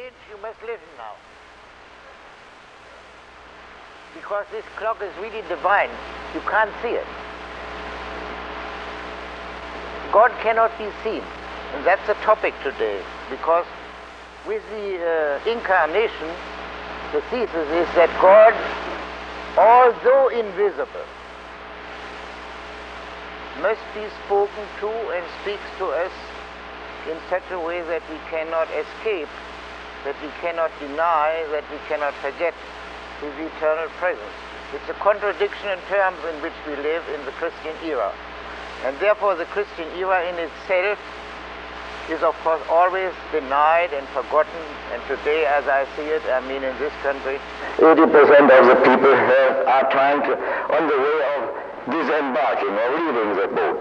age, you must listen now. Because this clock is really divine. You can't see it. God cannot be seen. And that's the topic today. Because with the incarnation, the thesis is that God, although invisible, must be spoken to and speaks to us in such a way that we cannot escape, that we cannot deny, that we cannot forget His eternal presence. It's a contradiction in terms in which we live in the Christian era. And therefore the Christian era in itself is of course always denied and forgotten. And today, as I see it, I mean in this country, 80% of the people are trying to, on the way of disembarking or leaving the boat.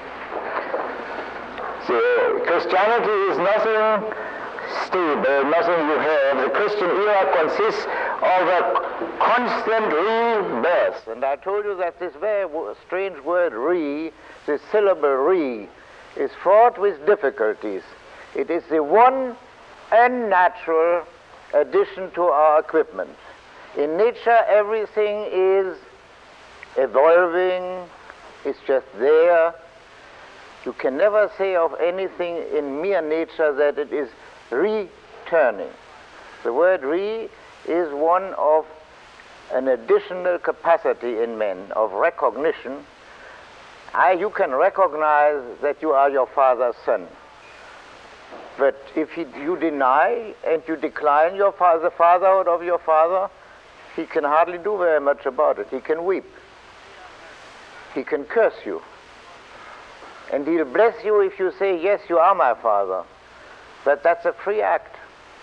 So Christianity is nothing stable, nothing you have. The Christian era consists of a constant rebirth. And I told you that this very strange word re, this syllable re, is fraught with difficulties. It is the one unnatural addition to our equipment. In nature, everything is evolving, it's just there. You can never say of anything in mere nature that it is returning. The word re is one of an additional capacity in men of recognition. You can recognize that you are your father's son. But if you deny and you decline the fatherhood of your father, he can hardly do very much about it. He can weep. He can curse you. And he'll bless you if you say, yes, you are my father. But that's a free act.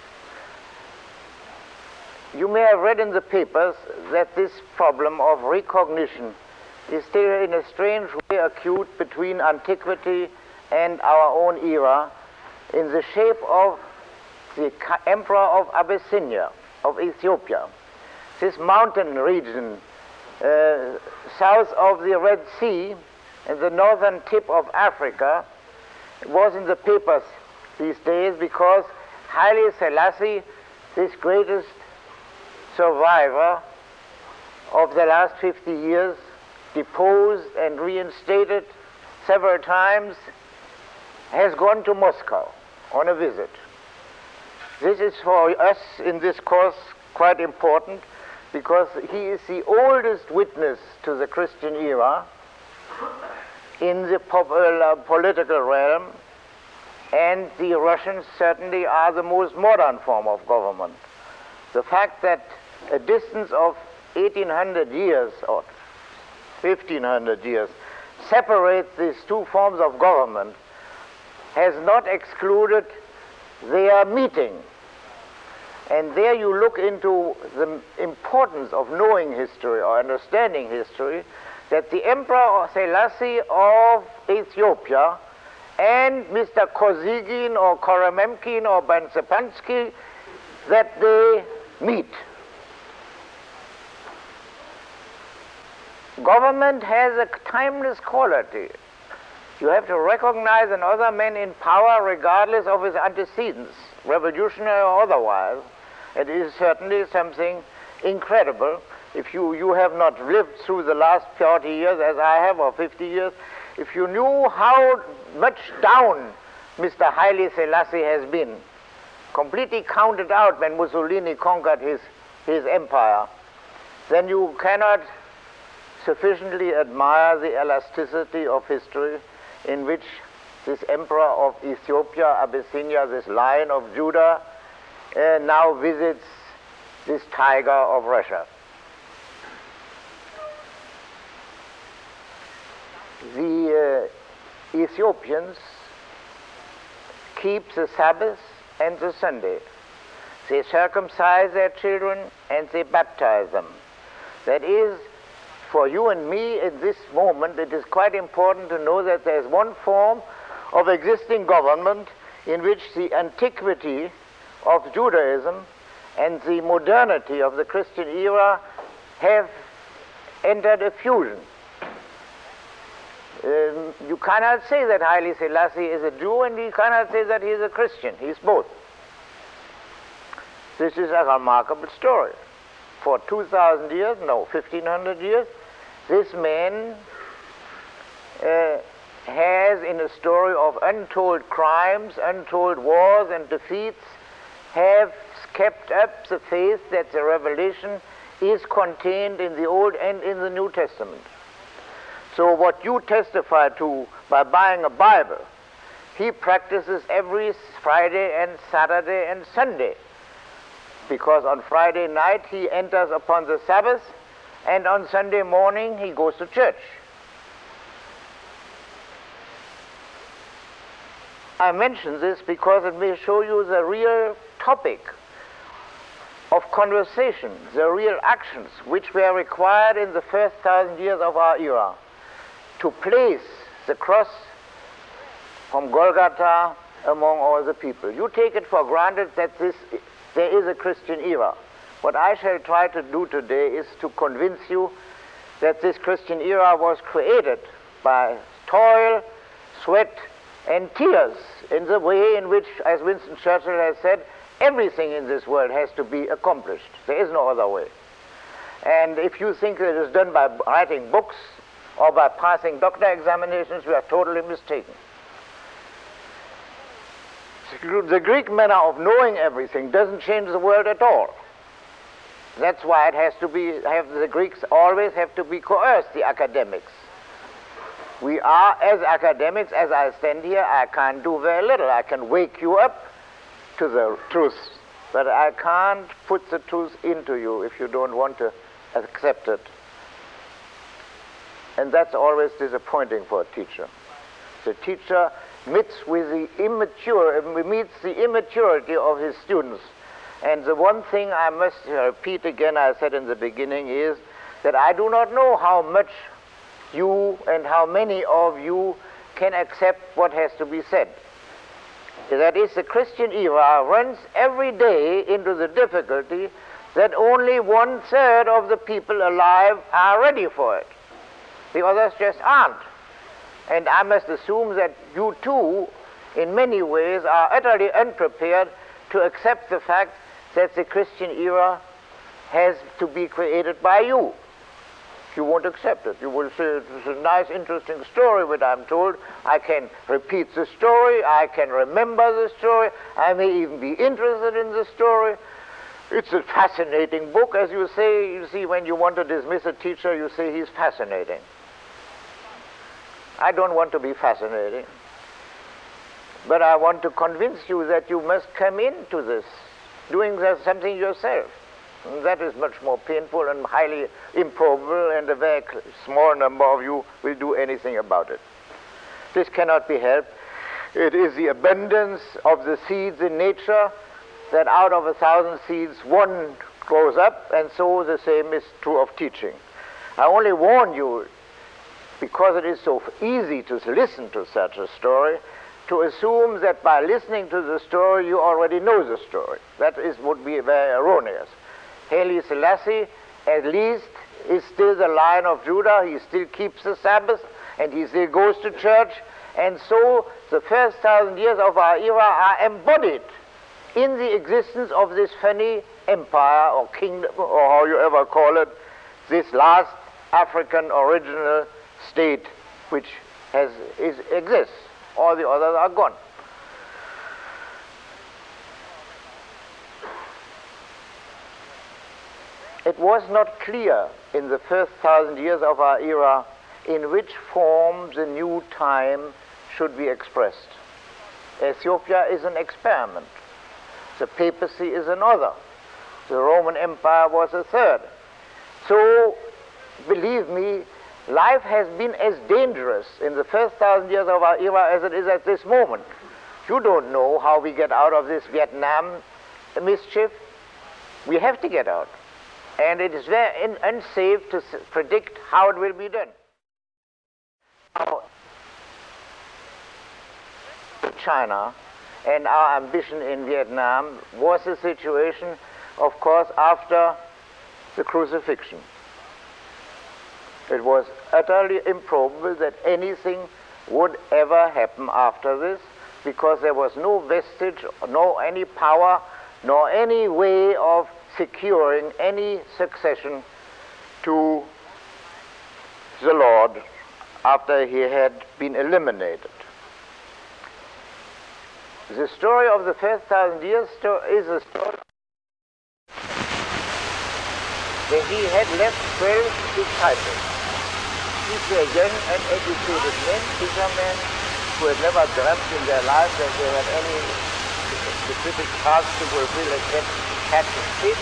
You may have read in the papers that this problem of recognition is still in a strange way acute between antiquity and our own era in the shape of the emperor of Abyssinia, of Ethiopia. This mountain region south of the Red Sea and the northern tip of Africa was in the papers these days because Haile Selassie, this greatest survivor of the last 50 years, deposed and reinstated several times, has gone to Moscow on a visit. This is for us in this course quite important because he is the oldest witness to the Christian era in the political realm, and the Russians certainly are the most modern form of government. The fact that a distance of 1800 years or 1500 years separates these two forms of government has not excluded their meeting. And there you look into the importance of knowing history or understanding history, that the Emperor Selassie of Ethiopia and Mr. Kosygin or Koromemkin or Bansepansky, that they meet. Government has a timeless quality. You have to recognize another man in power regardless of his antecedents, revolutionary or otherwise. It is certainly something incredible. If you have not lived through the last 40 years as I have, or 50 years, if you knew how much down Mr. Haile Selassie has been, completely counted out when Mussolini conquered his empire, then you cannot sufficiently admire the elasticity of history in which this emperor of Ethiopia, Abyssinia, this Lion of Judah, now visits this tiger of Russia. The Ethiopians keep the Sabbath and the Sunday. They circumcise their children and they baptize them. That is, for you and me in this moment, it is quite important to know that there is one form of existing government in which the antiquity of Judaism and the modernity of the Christian era have entered a fusion. You cannot say that Haile Selassie is a Jew and you cannot say that he is a Christian. He is both. This is a remarkable story. For 2,000 years, no, 1,500 years, this man has, in a story of untold crimes, untold wars and defeats, have kept up the faith that the revelation is contained in the Old and in the New Testament. So what you testify to by buying a Bible, he practices every Friday and Saturday and Sunday, because on Friday night he enters upon the Sabbath, and on Sunday morning he goes to church. I mention this because it may show you the real topic of conversation, the real actions which were required in the first 1,000 years of our era to place the cross from Golgotha among all the people. You take it for granted that there is a Christian era. What I shall try to do today is to convince you that this Christian era was created by toil, sweat, and tears, in the way in which, as Winston Churchill has said, everything in this world has to be accomplished. There is no other way. And if you think that it is done by writing books or by passing doctor examinations, we are totally mistaken. The Greek manner of knowing everything doesn't change the world at all. That's why it has to be, the Greeks always have to be coerced, the academics. We are, as academics, as I stand here, I can't do very little. I can wake you up to the truth, but I can't put the truth into you if you don't want to accept it. And that's always disappointing for a teacher. The teacher meets the immaturity of his students. And the one thing I must repeat again, I said in the beginning, is that I do not know how much you and how many of you can accept what has to be said. That is, the Christian era runs every day into the difficulty that only 1/3 of the people alive are ready for it. The others just aren't. And I must assume that you too, in many ways, are utterly unprepared to accept the fact that the Christian era has to be created by you. You won't accept it. You will say, it's a nice, interesting story, but I'm told I can repeat the story, I can remember the story, I may even be interested in the story. It's a fascinating book, as you say. You see, when you want to dismiss a teacher, you say he's fascinating. I don't want to be fascinating, but I want to convince you that you must come into this, doing something yourself. And that is much more painful and highly improbable, and a very small number of you will do anything about it. This cannot be helped. It is the abundance of the seeds in nature that out of 1,000 seeds, one grows up, and so the same is true of teaching. I only warn you, because it is so easy to listen to such a story, to assume that by listening to the story you already know the story. That would be very erroneous. Haile Selassie, at least, is still the Lion of Judah. He still keeps the Sabbath, and he still goes to church. And so the first 1,000 years of our era are embodied in the existence of this funny empire or kingdom, or how you ever call it, this last African original state which exists. All the others are gone. It was not clear in the first 1,000 years of our era in which form the new time should be expressed. Ethiopia is an experiment. The papacy is another. The Roman Empire was a third. So, believe me, life has been as dangerous in the first 1,000 years of our era as it is at this moment. You don't know how we get out of this Vietnam mischief. We have to get out. And it is very unsafe to predict how it will be done. Now, China and our ambition in Vietnam was a situation, of course, after the crucifixion. It was utterly improbable that anything would ever happen after this, because there was no vestige, no any power nor any way of securing any succession to the Lord after he had been eliminated. The story of the first 1,000 years is a story where he had left 12 disciples. These were young and educated men, fishermen, who had never dreamt in their lives that they had any specific task to fulfill except catching fish.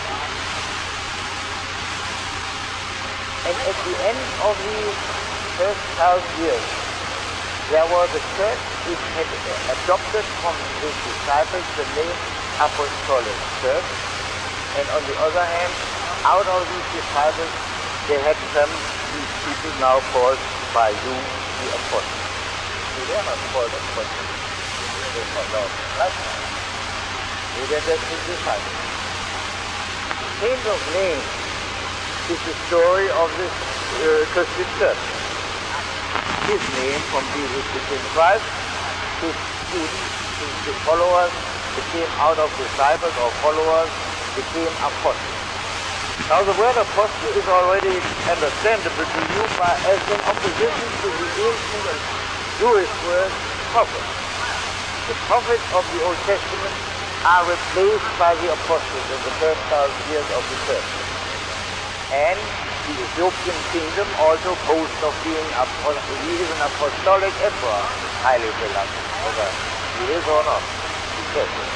And at the end of the first 1,000 years, there was a church which had adopted from his disciples the name Apostolic Church, and on the other hand, out of these disciples, they had come these people now called by you the apostles. They were not called apostles. They were called apostles. They were just his disciples. Change of name is the story of this Christian church. His name from Jesus became Christ, his students, his followers became out of disciples or followers, became apostles. Now the word apostle is already understandable to you as in opposition to the ancient Jewish word prophet. The prophets of the Old Testament are replaced by the apostles in the first 1,000 years of the church. And the Ethiopian kingdom also boasts of being apostle. He is an apostolic emperor, highly beloved, whether he is or not. He says it.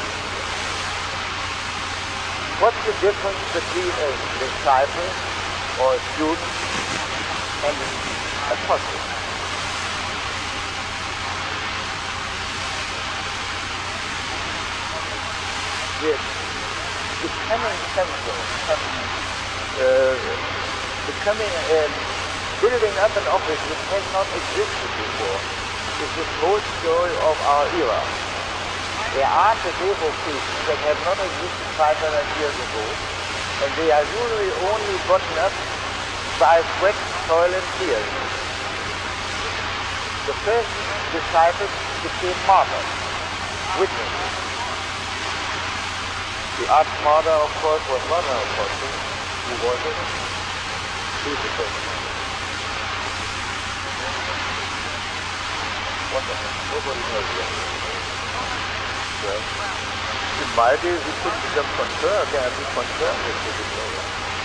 What's the difference between a disciple or a student and an apostle? Yes, becoming something, building up an office which has not existed before is the whole story of our era. There are today vocations that have not existed 500 years ago, and they are usually only gotten up by sweat, toil, and tears. The first disciples became martyrs, witnesses. The arch-martyr, of course, was not an apostle. He was a crucifixion. Wonderful. Nobody knows yet. Well, in my days, you couldn't become confirmed. They had to be confirmed with the diploma.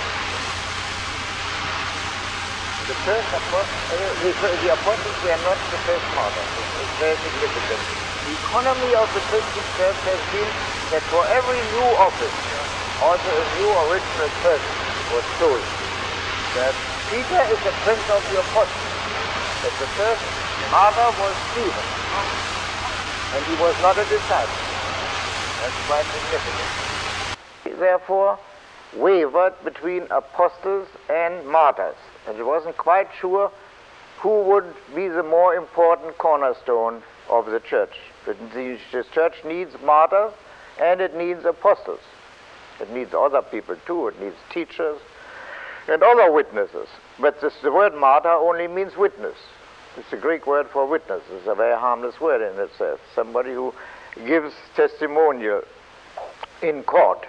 The first the apostles were not the first martyrs. It's very significant. The economy of the Christian church has been that for every new office, also a new original person was chosen. That Peter is the prince of the apostles. That the first martyr was Stephen. And he was not a disciple. That's quite significant. He therefore wavered between apostles and martyrs. And he wasn't quite sure who would be the more important cornerstone of the church. The church needs martyrs and it needs apostles. It needs other people too. It needs teachers and other witnesses. But the word martyr only means witness. It's the Greek word for witness. It's a very harmless word in itself. Somebody who gives testimonial in court.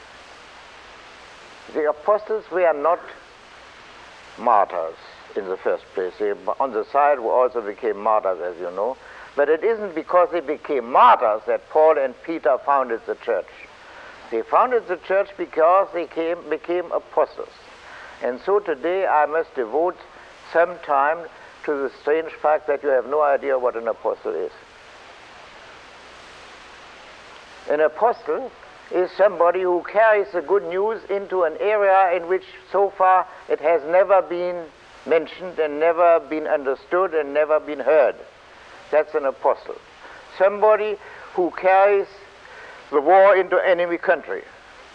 The apostles were not martyrs in the first place. They, on the side, who also became martyrs, as you know. But it isn't because they became martyrs that Paul and Peter founded the church. They founded the church because they became apostles. And so today I must devote some time to the strange fact that you have no idea what an apostle is. An apostle is somebody who carries the good news into an area in which so far it has never been mentioned and never been understood and never been heard. That's an apostle. Somebody who carries the war into enemy country.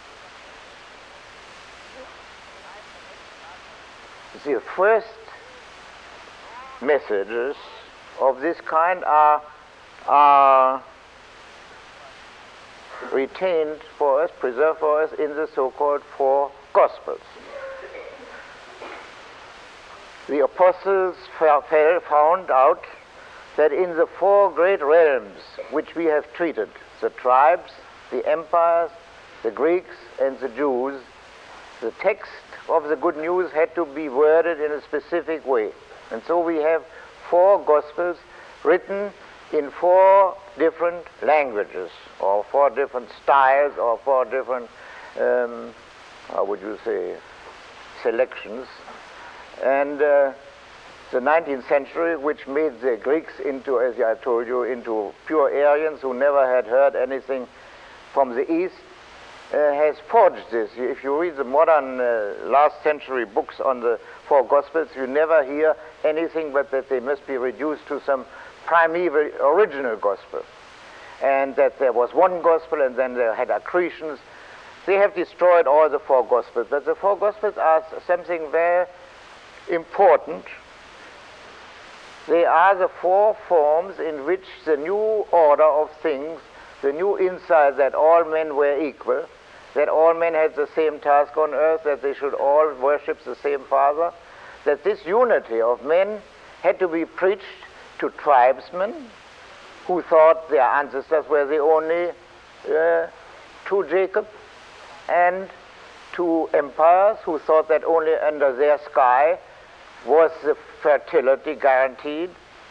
The first messages of this kind are retained for us, preserved for us in the so-called four Gospels. The apostles found out that in the four great realms which we have treated, the tribes, the empires, the Greeks, and the Jews, the text of the good news had to be worded in a specific way. And so we have 4 Gospels written in 4 different languages, or 4 different styles, or 4 different, how would you say, selections. And the 19th century, which made the Greeks into, as I told you, into pure Aryans who never had heard anything from the East, has forged this. If you read the modern last century books on the 4 Gospels, you never hear anything but that they must be reduced to some primeval original Gospel, and that there was one Gospel and then they had accretions. They have destroyed all the 4 Gospels, but the 4 Gospels are something very important. They are the 4 forms in which the new order of things, the new insight that all men were equal, that all men had the same task on earth, that they should all worship the same Father, that this unity of men had to be preached to tribesmen who thought their ancestors were the only true Jacob, and to empires who thought that only under their sky was the fertility guaranteed,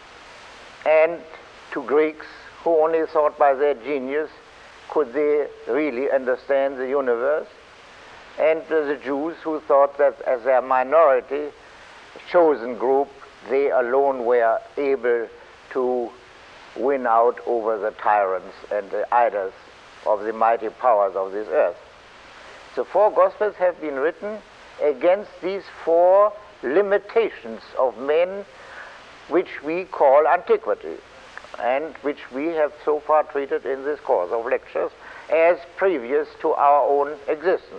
and to Greeks who only thought by their genius could they really understand the universe, and the Jews who thought that as their minority, chosen group, they alone were able to win out over the tyrants and the idols of the mighty powers of this earth. The 4 Gospels have been written against these 4 limitations of men, which we call antiquity, and which we have so far treated in this course of lectures as previous to our own existence.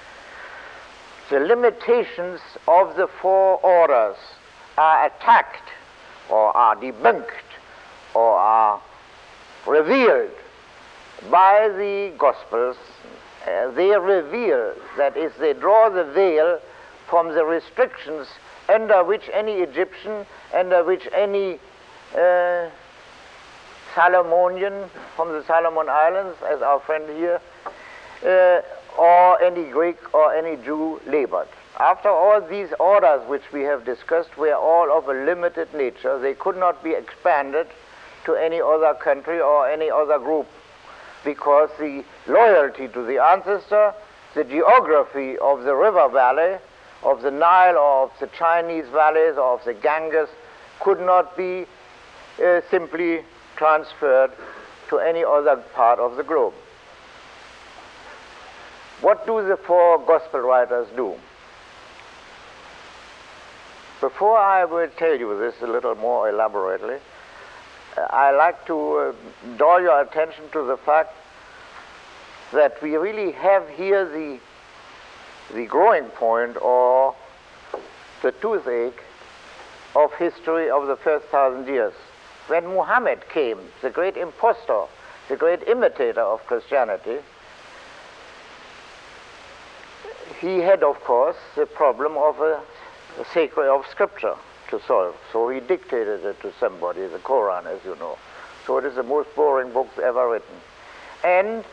The limitations of the 4 orders are attacked, or are debunked, or are revealed by the Gospels. They reveal, that is, they draw the veil from the restrictions under which any Egyptian, under which any Solomonian from the Solomon Islands, as our friend here, or any Greek or any Jew labored. After all, these orders which we have discussed were all of a limited nature. They could not be expanded to any other country or any other group, because the loyalty to the ancestor, the geography of the river valley, of the Nile or of the Chinese valleys or of the Ganges could not be simply transferred to any other part of the globe. What do the 4 Gospel writers do? Before I will tell you this a little more elaborately, I like to draw your attention to the fact that we really have here the growing point, or the toothache of history of the first 1,000 years. When Muhammad came, the great impostor, the great imitator of Christianity, he had, of course, the problem of a sacred of Scripture to solve. So he dictated it to somebody, the Quran, as you know. So it is the most boring book ever written. And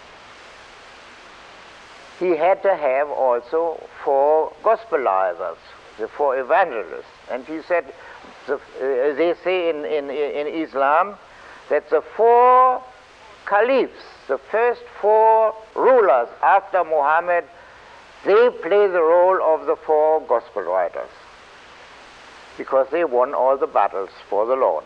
he had to have also 4 gospelizers, the 4 evangelists. And he said, they say in Islam, that the 4 caliphs, the first 4 rulers after Muhammad, they play the role of the 4 gospel writers, because they won all the battles for the Lord.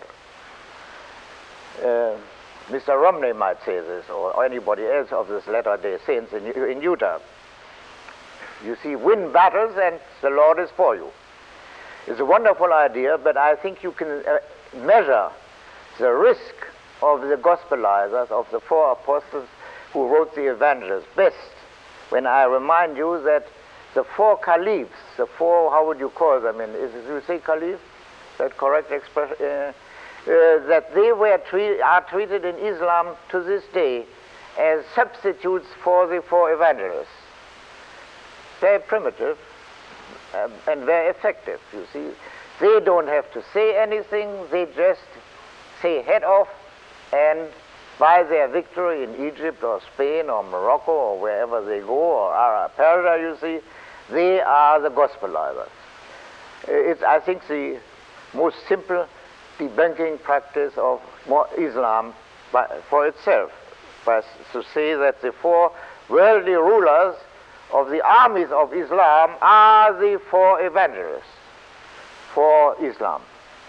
Mr. Romney might say this, or anybody else of this Latter-day Saints in Utah. You see, win battles and the Lord is for you. It's a wonderful idea, but I think you can measure the risk of the gospelizers, of the 4 apostles who wrote the evangelists, best when I remind you that the 4 caliphs, the 4, how would you call them? You say caliph? Is that correct expression? That they are treated in Islam to this day as substitutes for the 4 evangelists. Very primitive and very effective, you see. They don't have to say anything, they just say head off, and by their victory in Egypt or Spain or Morocco or wherever they go, or Persia, you see, they are the gospelizers. It's, I think, the most simple debunking practice of Islam for itself, to say that the four worldly rulers of the armies of Islam are the four evangelists for Islam.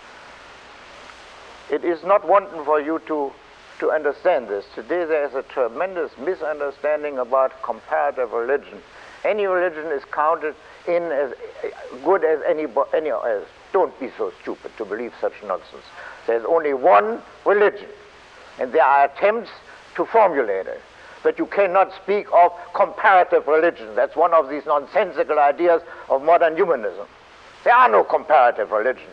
It is not wanting for you to understand this. Today there is a tremendous misunderstanding about comparative religion. Any religion is counted in as good as any else. Don't be so stupid to believe such nonsense. There's only one religion, and there are attempts to formulate it. But you cannot speak of comparative religion. That's one of these nonsensical ideas of modern humanism. There are no comparative religions.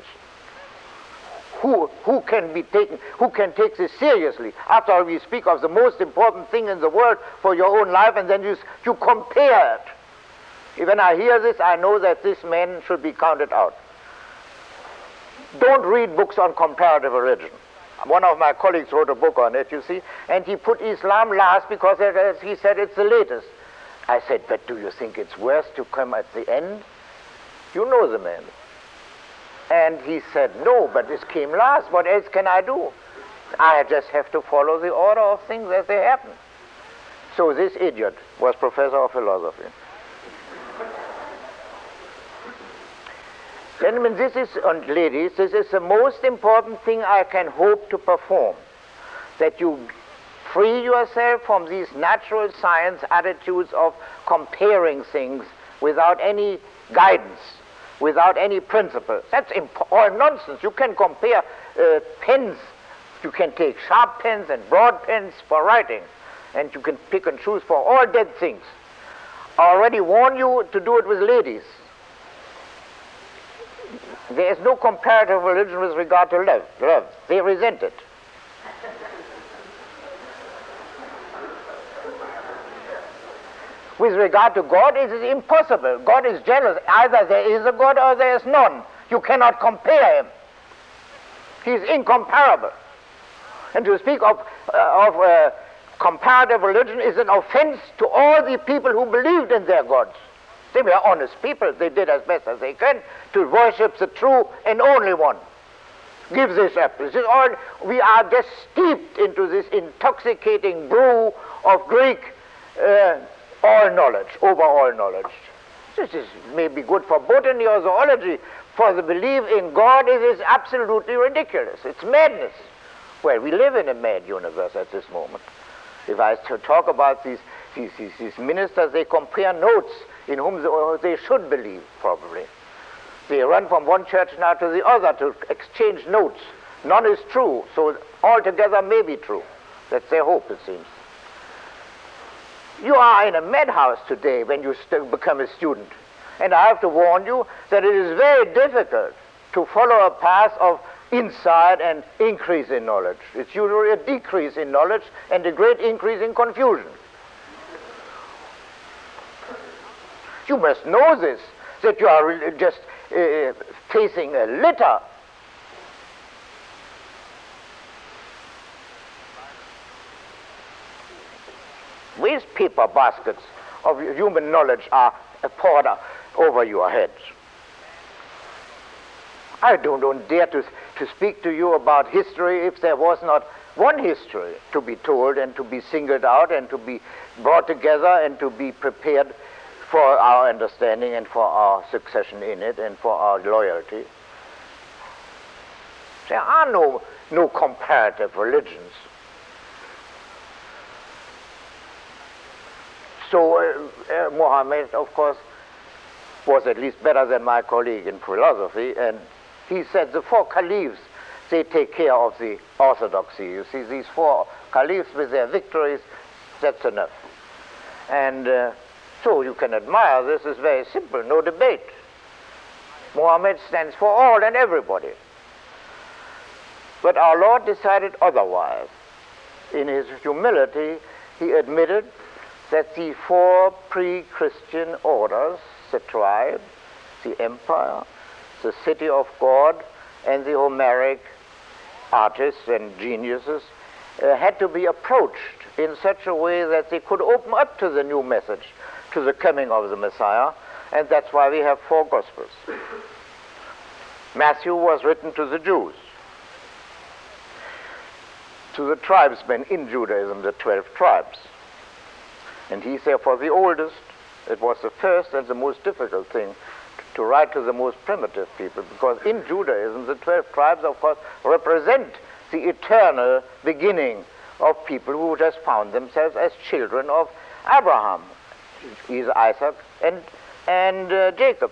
Who can take this seriously? After all, we speak of the most important thing in the world for your own life, and then you compare it. When I hear this, I know that this man should be counted out. Don't read books on comparative religion. One of my colleagues wrote a book on it, you see, and he put Islam last because, as he said, it's the latest. I said, but do you think it's worse to come at the end? You know the man. And he said, no, but this came last. What else can I do? I just have to follow the order of things as they happen. So this idiot was professor of philosophy. Gentlemen, and ladies, this is the most important thing I can hope to perform, that you free yourself from these natural science attitudes of comparing things without any guidance, without any principle. That's all nonsense. You can compare pens. You can take sharp pens and broad pens for writing, and you can pick and choose for all dead things. I already warn you to do it with ladies. There is no comparative religion with regard to love. They resent it. With regard to God, it is impossible. God is jealous. Either there is a God or there is none. You cannot compare him. He is incomparable. And to speak of comparative religion is an offense to all the people who believed in their gods. They were honest people. They did as best as they can to worship the true and only one. Give this up. This is all. We are just steeped into this intoxicating brew of Greek all knowledge, over all knowledge. This is maybe good for botany or zoology. For the belief in God, it is absolutely ridiculous. It's madness. Well, we live in a mad universe at this moment. If I talk about these ministers, they compare notes in whom they should believe, probably. They run from one church now to the other to exchange notes. None is true, so altogether may be true. That's their hope, it seems. You are in a madhouse today when you become a student. And I have to warn you that it is very difficult to follow a path of insight and increase in knowledge. It's usually a decrease in knowledge and a great increase in confusion. You must know this, that you are just facing a litter. Waste paper baskets of human knowledge are poured over your heads. I don't dare to speak to you about history if there was not one history to be told and to be singled out and to be brought together and to be prepared for our understanding and for our succession in it and for our loyalty. There are no comparative religions. So Muhammad, of course, was at least better than my colleague in philosophy, and he said the four caliphs, they take care of the orthodoxy. You see, these four caliphs with their victories, that's enough. And so you can admire this. Is very simple, no debate. Muhammad stands for all and everybody. But our Lord decided otherwise. In his humility, he admitted that the four pre-Christian orders, the tribe, the empire, the city of God, and the Homeric artists and geniuses, had to be approached in such a way that they could open up to the new message, to the coming of the Messiah, and that's why we have 4 Gospels. Matthew was written to the Jews, to the tribesmen in Judaism, the 12 tribes. And he's therefore the oldest. It was the first and the most difficult thing to write to the most primitive people, because in Judaism, the 12 tribes, of course, represent the eternal beginning of people who just found themselves as children of Abraham, Isaac, and Jacob.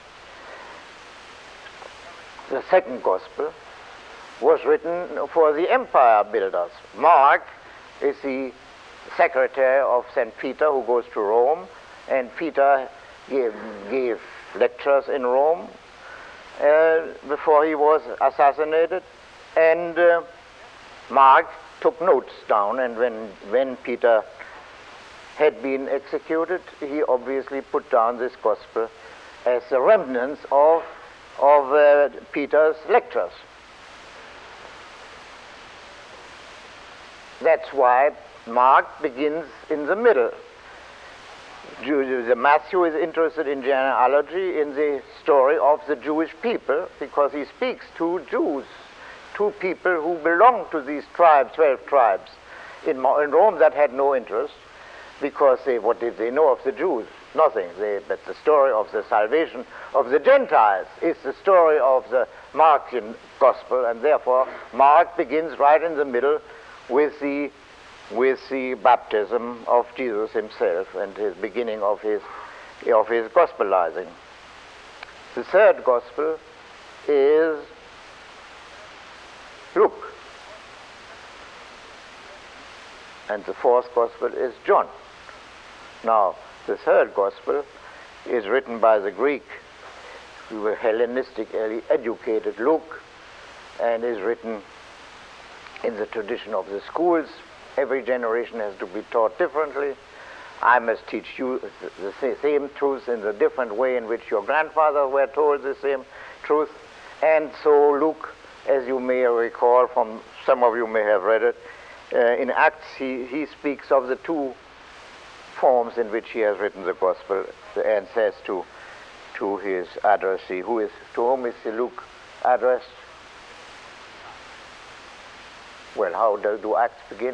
The second Gospel was written for the empire builders. Mark is the secretary of St. Peter who goes to Rome, and Peter gave lectures in Rome before he was assassinated, and Mark took notes down, and when Peter had been executed, he obviously put down this Gospel as the remnants of Peter's lectures. That's why Mark begins in the middle. Matthew is interested in genealogy, in the story of the Jewish people, because he speaks to Jews, to people who belong to these tribes, 12 tribes. In Rome that had no interest, because what did they know of the Jews? Nothing. But the story of the salvation of the Gentiles is the story of the Markan Gospel, and therefore Mark begins right in the middle with the baptism of Jesus himself and his beginning of his gospelizing. The third Gospel is Luke, and the fourth Gospel is John. Now, the third Gospel is written by the Greek, Hellenistically educated Luke, and is written in the tradition of the schools. Every generation has to be taught differently. I must teach you the same truth in the different way in which your grandfathers were told the same truth. And so Luke, as you may recall, from some of you may have read it, in Acts he speaks of the 2 forms in which he has written the Gospel, and says to his addressee, to whom is Luke addressed? Well, how do Acts begin?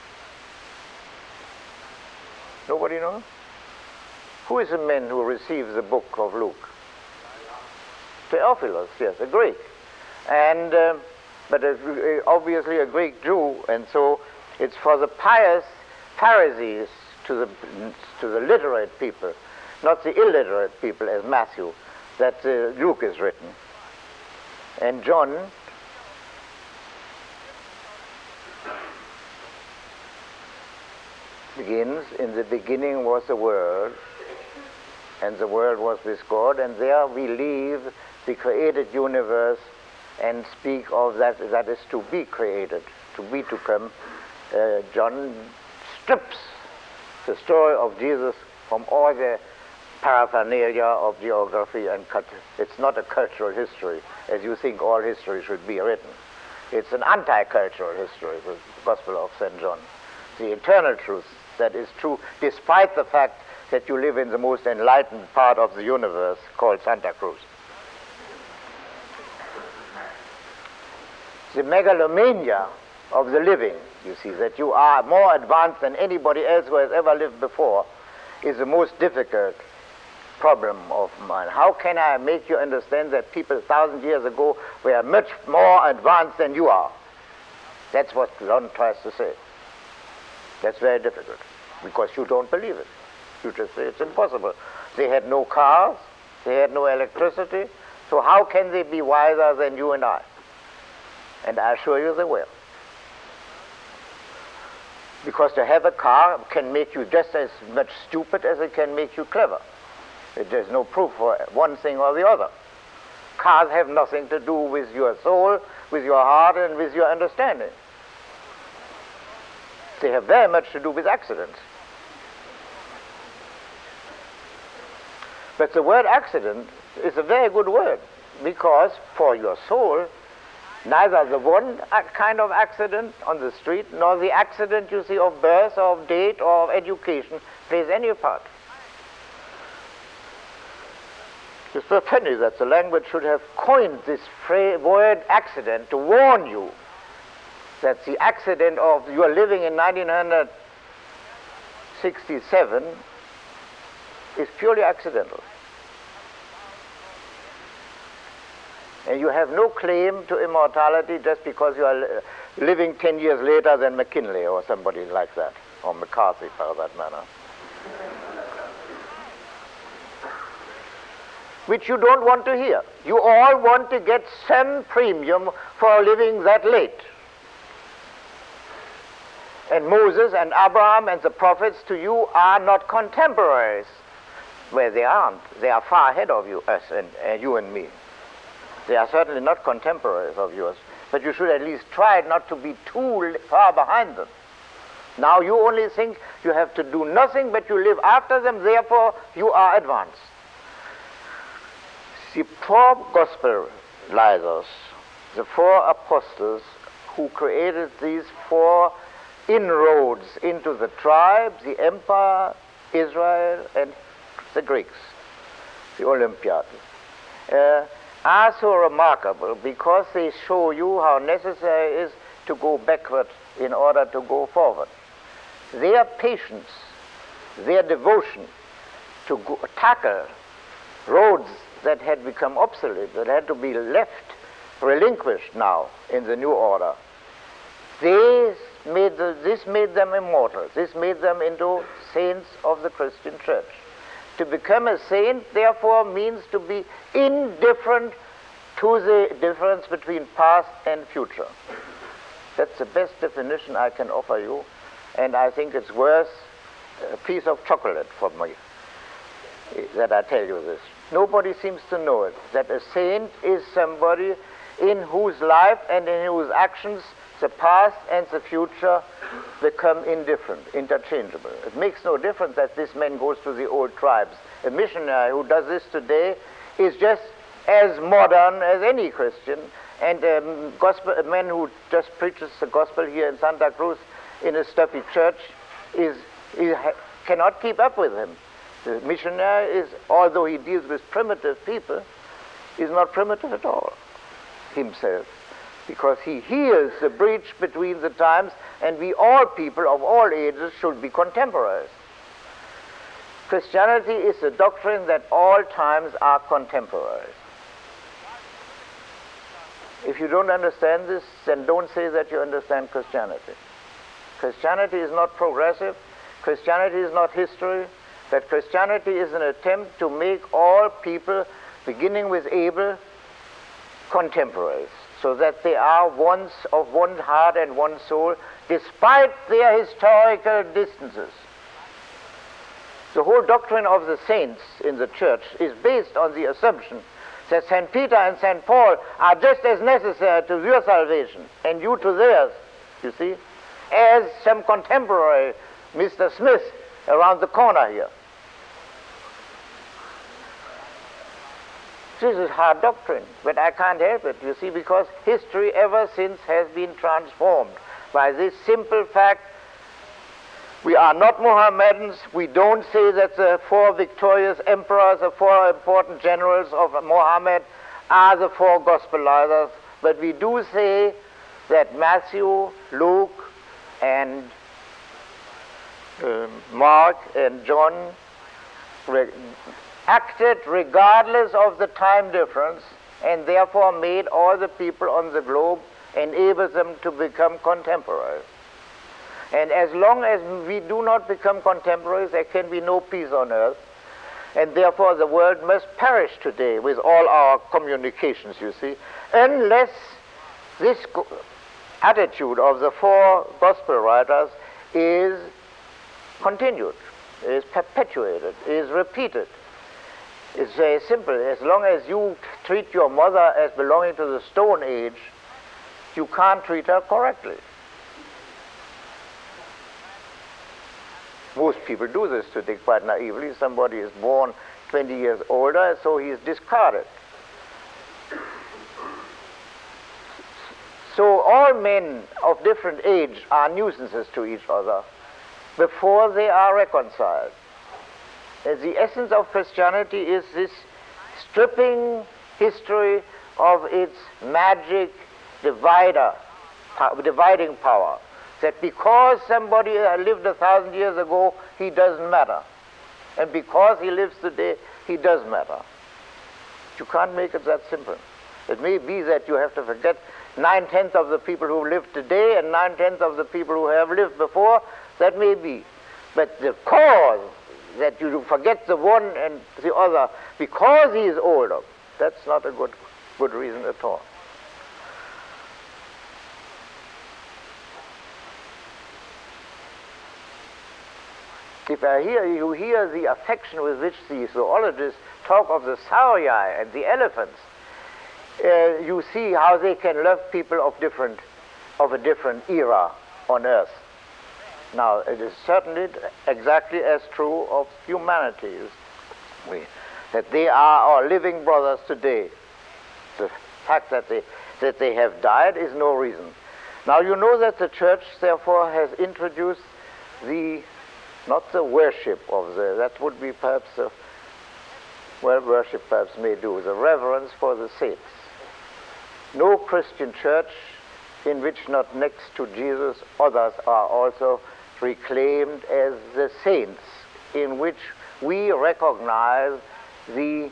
Nobody knows? Who is the man who receives the book of Luke? Theophilus, yes, a Greek. And but obviously a Greek Jew, and so it's for the pious Pharisees, to the literate people, not the illiterate people as Matthew, that Luke is written. And John begins, in the beginning was the Word, and the Word was with God, and there we leave the created universe and speak of that is to be created, to be to come. John strips the story of Jesus from all the paraphernalia of geography and it's not a cultural history, as you think all history should be written. It's an anti-cultural history, the Gospel of St. John. The eternal truth that is true, despite the fact that you live in the most enlightened part of the universe called Santa Cruz. The megalomania of the living, you see, that you are more advanced than anybody else who has ever lived before, is the most difficult problem of mine. How can I make you understand that people 1,000 years ago were much more advanced than you are? That's what John tries to say. That's very difficult, because you don't believe it. You just say it's impossible. They had no cars, they had no electricity, so how can they be wiser than you and I? And I assure you they will. Because to have a car can make you just as much stupid as it can make you clever. There's no proof for one thing or the other. Cars have nothing to do with your soul, with your heart, and with your understanding. They have very much to do with accidents. But the word accident is a very good word, because for your soul, Neither the one kind of accident on the street, nor the accident you see of birth, or of date, or of education plays any part. It's so funny that the language should have coined this word accident to warn you that the accident of you are living in 1967 is purely accidental. And you have no claim to immortality just because you are living 10 years later than McKinley or somebody like that, or McCarthy for that matter. Which you don't want to hear. You all want to get some premium for living that late. And Moses and Abraham and the prophets to you are not contemporaries. Well, they aren't. They are far ahead of you, us and you and me. They are certainly not contemporaries of yours, but you should at least try not to be too far behind them. Now you only think you have to do nothing, but you live after them, therefore you are advanced. The four gospel writers, the four apostles who created these four inroads into the tribes, the empire, Israel, and the Greeks, the Olympiad, are so remarkable because they show you how necessary it is to go backward in order to go forward. Their patience, their devotion to tackle roads that had become obsolete, that had to be left, relinquished now in the new order, this made them immortal. This made them into saints of the Christian church. To become a saint, therefore, means to be indifferent to the difference between past and future. That's the best definition I can offer you, and I think it's worth a piece of chocolate for me that I tell you this. Nobody seems to know it, that a saint is somebody in whose life and in whose actions the past and the future become indifferent, interchangeable. It makes no difference that this man goes to the old tribes. A missionary who does this today is just as modern as any Christian, and a man who just preaches the gospel here in Santa Cruz in a stuffy church cannot keep up with him. The missionary is, although he deals with primitive people, is not primitive at all himself, because he heals the breach between the times, and we all people of all ages should be contemporaries. Christianity is a doctrine that all times are contemporaries. If you don't understand this, then don't say that you understand Christianity. Christianity is not progressive. Christianity is not history. That Christianity is an attempt to make all people, beginning with Abel, contemporaries, so that they are once of one heart and one soul, despite their historical distances. The whole doctrine of the saints in the church is based on the assumption that St. Peter and St. Paul are just as necessary to your salvation and you to theirs, you see, as some contemporary Mr. Smith around the corner here. This is hard doctrine, but I can't help it, you see, because history ever since has been transformed by this simple fact. We are not Mohammedans. We don't say that the four victorious emperors, the four important generals of Mohammed are the four gospel writers, but we do say that Matthew, Luke, and Mark and John acted regardless of the time difference, and therefore made all the people on the globe, enabled them to become contemporaries. And as long as we do not become contemporaries, there can be no peace on earth, and therefore the world must perish today with all our communications, you see, unless this attitude of the four gospel writers is continued, is perpetuated, is repeated. It's very simple. As long as you treat your mother as belonging to the Stone Age, you can't treat her correctly. Most people do this today quite naively. Somebody is born 20 years older, so he is discarded. all men of different age are nuisances to each other before they are reconciled. The essence of Christianity is this stripping history of its magic dividing power, that because somebody lived 1,000 years ago, he doesn't matter. And because he lives today, he does matter. You can't make it that simple. It may be that you have to forget 9/10 of the people who live today and 9/10 of the people who have lived before. That may be. But the cause that you forget the one and the other because he is older, that's not a good reason at all. If you hear the affection with which the zoologists talk of the sauriae and the elephants, you see how they can love people of a different era on Earth. Now, it is certainly exactly as true of humanity, that they are our living brothers today. The fact that they have died is no reason. Now, you know that the Church, therefore, has introduced not the worship of that would be perhaps, worship perhaps may do, the reverence for the saints. No Christian church in which not next to Jesus others are also reclaimed as the saints, in which we recognize the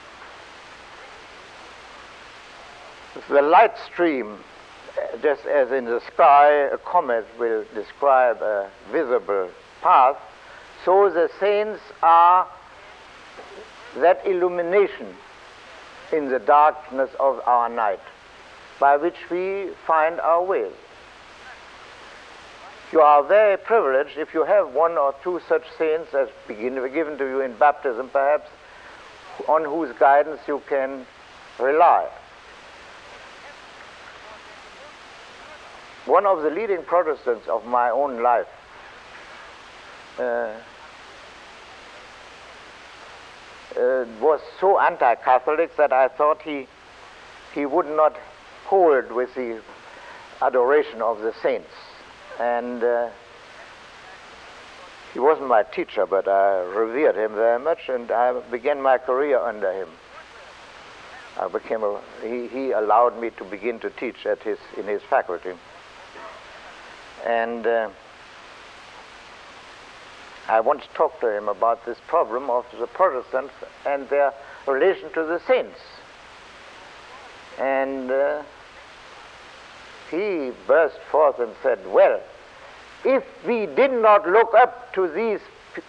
light stream, just as in the sky a comet will describe a visible path, so the saints are that illumination in the darkness of our night by which we find our way. You are very privileged if you have one or two such saints as given to you in baptism, perhaps, on whose guidance you can rely. One of the leading Protestants of my own life was so anti-Catholic that I thought he would not hold with the adoration of the saints. And he wasn't my teacher, but I revered him very much, and I began my career under him. He allowed me to begin to teach in his faculty. And I once talked to him about this problem of the Protestants and their relation to the saints. And he burst forth and said, well, if we did not look up to these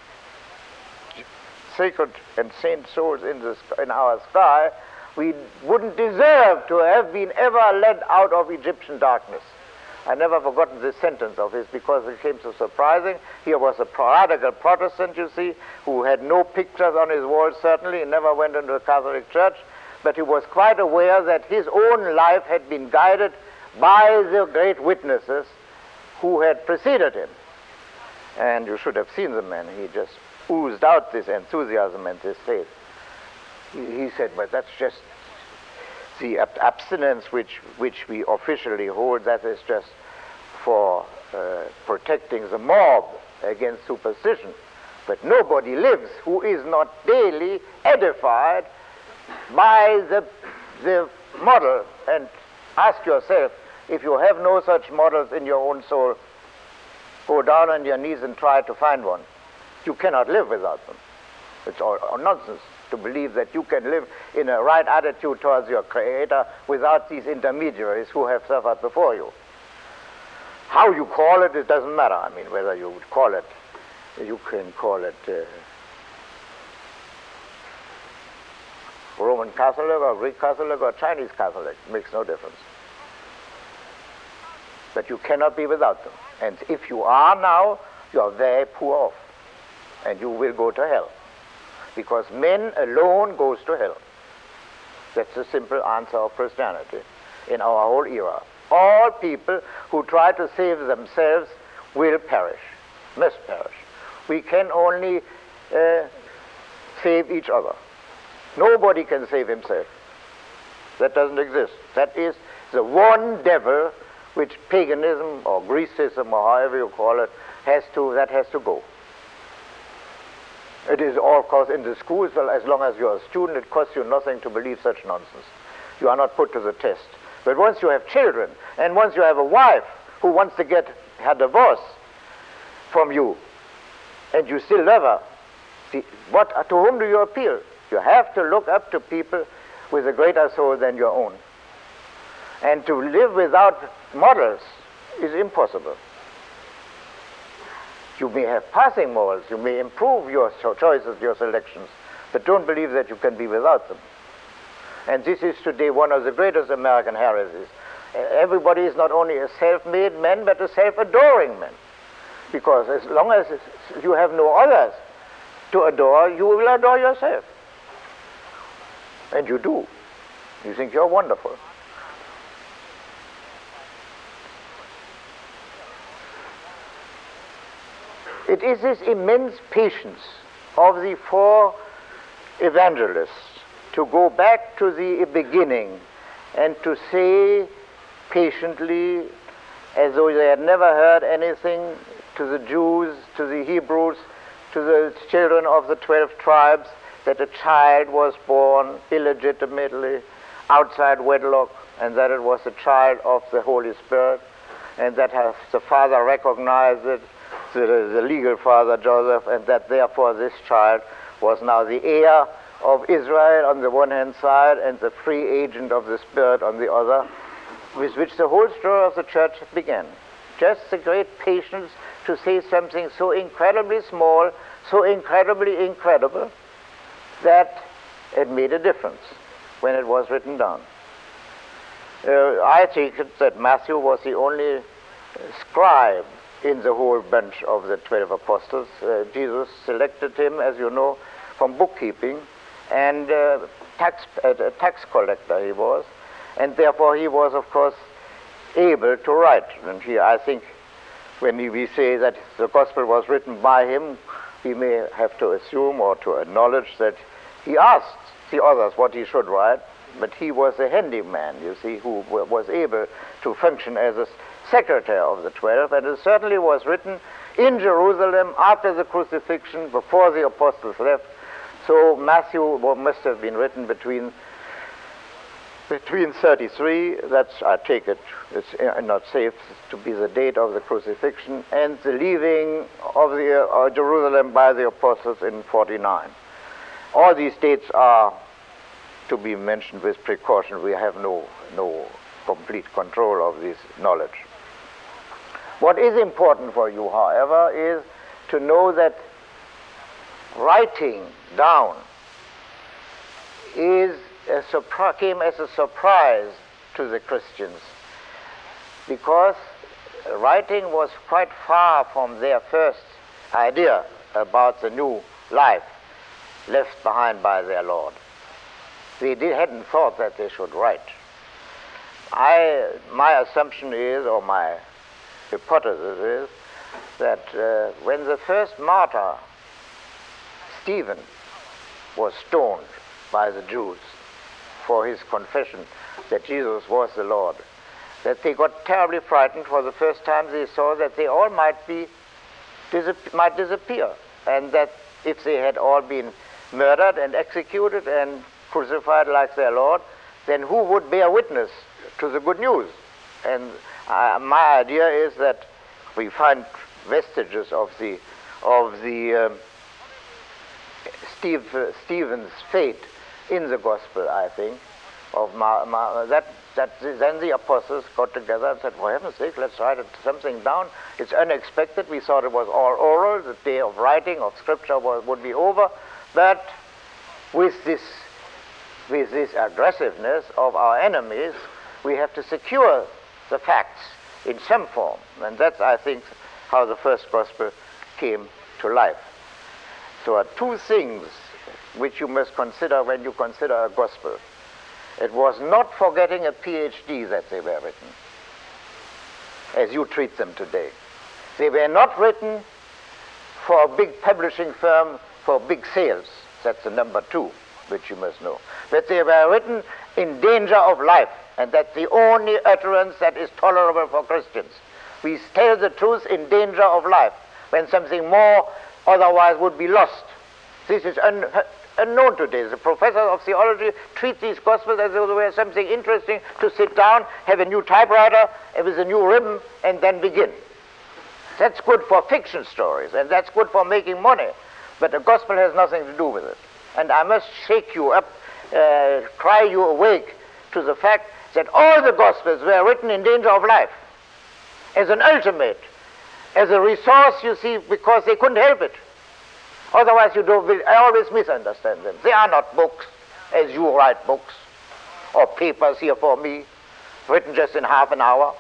sacred and saint souls in our sky, we wouldn't deserve to have been ever led out of Egyptian darkness. I never forgotten this sentence of his because it came so surprising. Here was a radical Protestant, you see, who had no pictures on his walls, certainly, and never went into a Catholic church, but he was quite aware that his own life had been guided by the great witnesses who had preceded him. And you should have seen the man. He just oozed out this enthusiasm and this faith. He said, but that's just the abstinence which we officially hold, that is just for protecting the mob against superstition. But nobody lives who is not daily edified by the model. And ask yourself, if you have no such models in your own soul, go down on your knees and try to find one. You cannot live without them. It's all nonsense to believe that you can live in a right attitude towards your Creator without these intermediaries who have suffered before you. How you call it, it doesn't matter. I mean, whether you would call it, you can call it Roman Catholic or Greek Catholic or Chinese Catholic. It makes no difference. But you cannot be without them. And if you are now, you are very poor off. And you will go to hell. Because men alone goes to hell. That's the simple answer of Christianity in our whole era. All people who try to save themselves will perish, must perish. We can only save each other. Nobody can save himself. That doesn't exist. That is the one devil which paganism or Grecism or however you call it has to go. It is all cost in the schools. Well, as long as you're a student, it costs you nothing to believe such nonsense. You are not put to the test. But once you have children, and once you have a wife who wants to get her divorce from you, and you still love her, to whom do you appeal? You have to look up to people with a greater soul than your own. And to live without models is impossible. You may have passing morals, you may improve your choices, your selections, but don't believe that you can be without them. And this is today one of the greatest American heresies. Everybody is not only a self-made man, but a self-adoring man. Because as long as you have no others to adore, you will adore yourself. And you do. You think you're wonderful. It is this immense patience of the four evangelists to go back to the beginning and to say patiently, as though they had never heard anything, to the Jews, to the Hebrews, to the children of the 12 tribes, that a child was born illegitimately outside wedlock, and that it was a child of the Holy Spirit, and that the father recognized it, the legal father Joseph, and that therefore this child was now the heir of Israel on the one hand side and the free agent of the Spirit on the other, with which the whole story of the church began. Just the great patience to say something so incredibly small, so incredibly incredible, that it made a difference when it was written down. I think that Matthew was the only scribe in the whole bunch of the 12 apostles. Jesus selected him, as you know, from bookkeeping, and a tax collector he was, and therefore he was, of course, able to write. And here, I think, when we say that the gospel was written by him, we may have to assume or to acknowledge that he asked the others what he should write, but he was a handyman, you see, who was able to function as a secretary of the 12, and it certainly was written in Jerusalem after the crucifixion, before the apostles left. So Matthew must have been written between 33, that's, I take it, it's not safe to be the date of the crucifixion, and the leaving of the Jerusalem by the apostles in 49. All these dates are to be mentioned with precaution. We have no complete control of this knowledge. What is important for you, however, is to know that writing down came as a surprise to the Christians, because writing was quite far from their first idea about the new life left behind by their Lord. They hadn't thought that they should write. My assumption is, or my hypothesis is, that when the first martyr, Stephen, was stoned by the Jews for his confession that Jesus was the Lord, that they got terribly frightened. For the first time they saw that they all might disappear, and that if they had all been murdered and executed and crucified like their Lord, then who would bear witness to the good news? And my idea is that we find vestiges of Stephen's fate in the gospel, I think. Then the apostles got together and said, for heaven's sake, let's write something down. It's unexpected. We thought it was all oral. The day of writing of scripture would be over. But with this aggressiveness of our enemies, we have to secure the facts in some form. And that's, I think, how the first gospel came to life. So there are two things which you must consider when you consider a gospel. It was not for getting a PhD that they were written, as you treat them today. They were not written for a big publishing firm for big sales. That's the number two. which you must know, that they were written in danger of life, and that's the only utterance that is tolerable for Christians. We tell the truth in danger of life, when something more otherwise would be lost. This is unknown today. The professors of theology treat these Gospels as though they were something interesting to sit down, have a new typewriter with a new ribbon, and then begin. That's good for fiction stories, and that's good for making money, but the Gospel has nothing to do with it. And I must shake you up, cry you awake to the fact that all the Gospels were written in danger of life, as an ultimate, as a resource, you see, because they couldn't help it. Otherwise you will always misunderstand them. They are not books, as you write books, or papers here for me, written just in half an hour.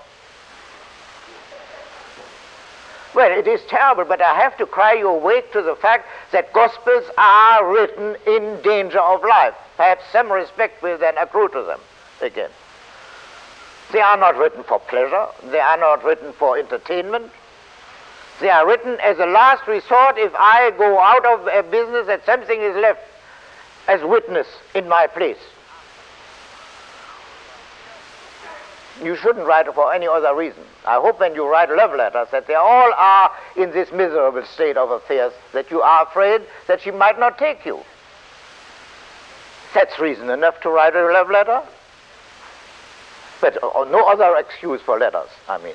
Well, it is terrible, but I have to cry you awake to the fact that Gospels are written in danger of life. Perhaps some respect will then accrue to them again. They are not written for pleasure. They are not written for entertainment. They are written as a last resort if I go out of a business that something is left as witness in my place. You shouldn't write for any other reason. I hope when you write love letters that they all are in this miserable state of affairs, that you are afraid that she might not take you. That's reason enough to write a love letter. But no other excuse for letters, I mean.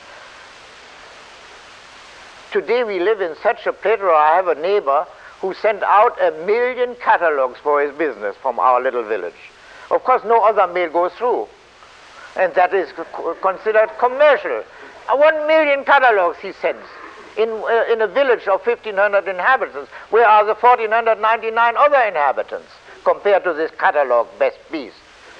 Today we live in such a plethora. I have a neighbor who sent out 1 million catalogs for his business from our little village. Of course, no other mail goes through, and that is considered commercial. 1 million catalogs he sends in a village of 1,500 inhabitants. Where are the 1,499 other inhabitants compared to this catalog best beast?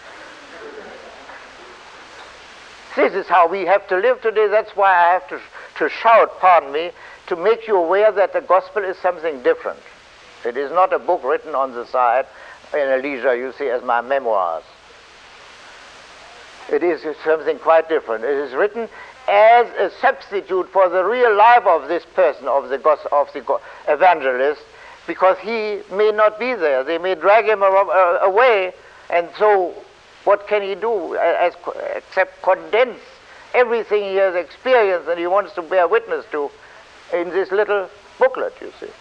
This is how we have to live today. That's why I have to shout, pardon me, to make you aware that the Gospel is something different. It is not a book written on the side in a leisure, you see, as my memoirs. It is something quite different. It is written as a substitute for the real life of this person, of the evangelist, because he may not be there. They may drag him away, and so what can he do except condense everything he has experienced and he wants to bear witness to in this little booklet, you see.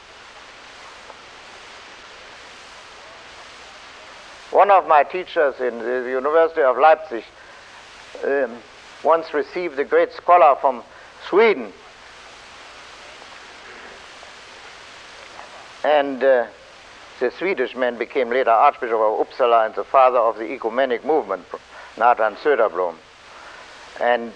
One of my teachers in the University of Leipzig once received a great scholar from Sweden, and the Swedish man became later Archbishop of Uppsala and the father of the ecumenic movement, Nathan Söderblom. And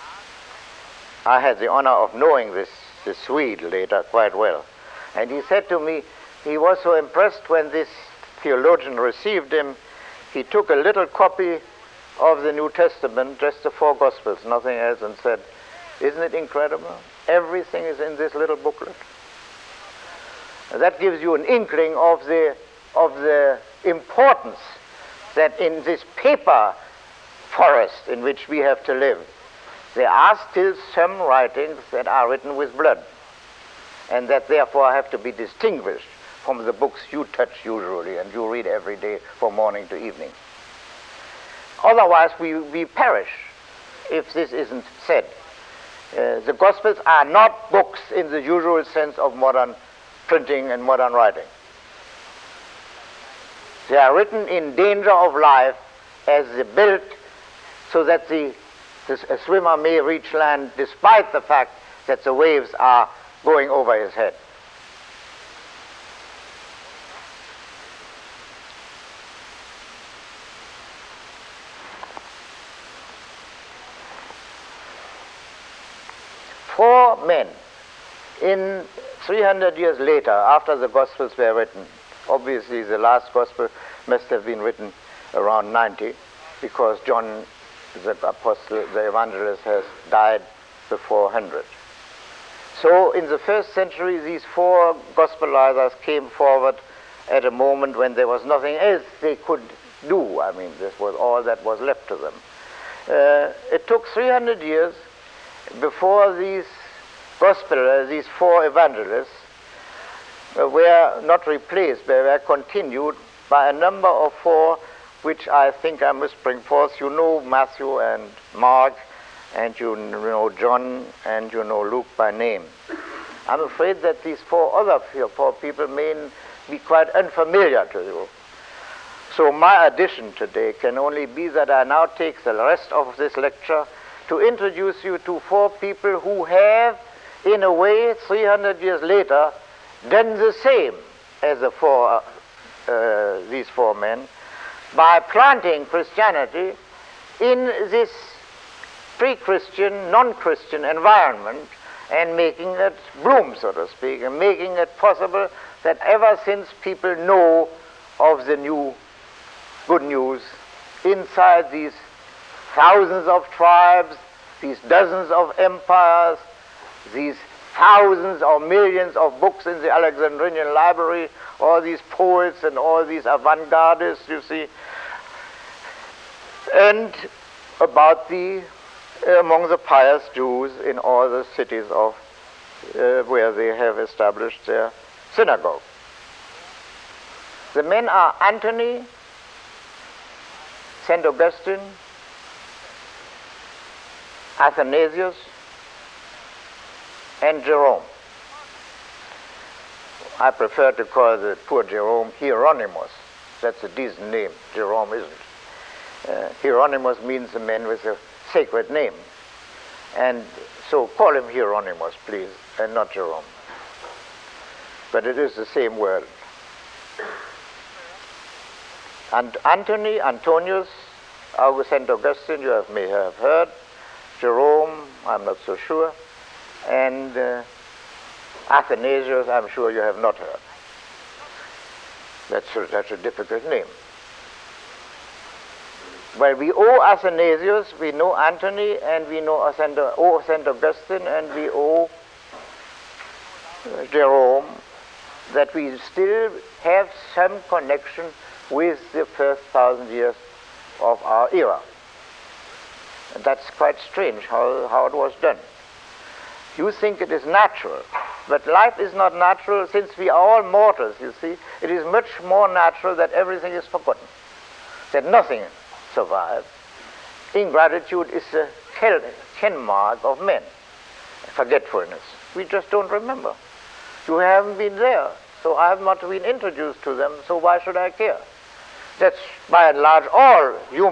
I had the honor of knowing this Swede later quite well. And he said to me, he was so impressed when this theologian received him, he took a little copy of the New Testament, just the 4 Gospels, nothing else, and said, "Isn't it incredible? Everything is in this little booklet." That gives you an inkling of the importance that in this paper forest in which we have to live, there are still some writings that are written with blood, and that therefore have to be distinguished from the books you touch usually and you read every day from morning to evening. Otherwise we perish if this isn't said. The Gospels are not books in the usual sense of modern printing and modern writing. They are written in danger of life as they built so that a swimmer may reach land despite the fact that the waves are going over his head. Four men in 300 years later, after the Gospels were written, obviously the last Gospel must have been written around 90, because John the Apostle, the Evangelist, has died before 100. So in the first century, these 4 Gospelizers came forward at a moment when there was nothing else they could do. I mean, this was all that was left to them. It took 300 years before these these 4 evangelists were not replaced, but were continued by a number of four, which I think I must bring forth. You know Matthew and Mark, and you know John, and you know Luke by name. I'm afraid that these four people may be quite unfamiliar to you. So my addition today can only be that I now take the rest of this lecture to introduce you to four people who have, in a way, 300 years later, done the same as these four men by planting Christianity in this pre-Christian, non-Christian environment and making it bloom, so to speak, and making it possible that ever since people know of the new good news inside these thousands of tribes, these dozens of empires, these thousands or millions of books in the Alexandrian library, all these poets and all these avant-gardists, you see, and about among the pious Jews in all the cities of where they have established their synagogue. The men are Antony, St. Augustine, Athanasius, and Jerome. I prefer to call the poor Jerome Hieronymus. That's a decent name. Jerome isn't. Hieronymus means a man with a sacred name. And so call him Hieronymus, please, and not Jerome. But it is the same word. And Antony, Antonius, St. Augustine, you may have heard. Jerome, I'm not so sure. And Athanasius, I'm sure you have not heard. That's a difficult name. Well, we owe Athanasius, we know Antony, and we know St. Augustine, and we owe Jerome, that we still have some connection with the first 1,000 years of our era. And that's quite strange how it was done. You think it is natural, but life is not natural since we are all mortals, you see. It is much more natural that everything is forgotten, that nothing survives. Ingratitude is a hallmark of men, forgetfulness. We just don't remember. You haven't been there, so I have not been introduced to them, so why should I care? That's by and large all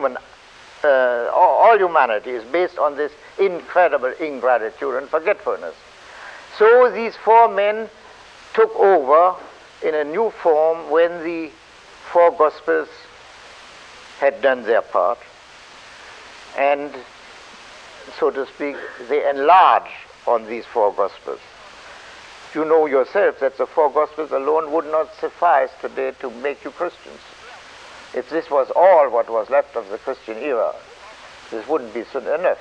humanity is based on this incredible ingratitude and forgetfulness. So these four men took over in a new form when the four Gospels had done their part, and, so to speak, they enlarged on these four Gospels. You know yourself that the four Gospels alone would not suffice today to make you Christians. If this was all what was left of the Christian era, this wouldn't be soon enough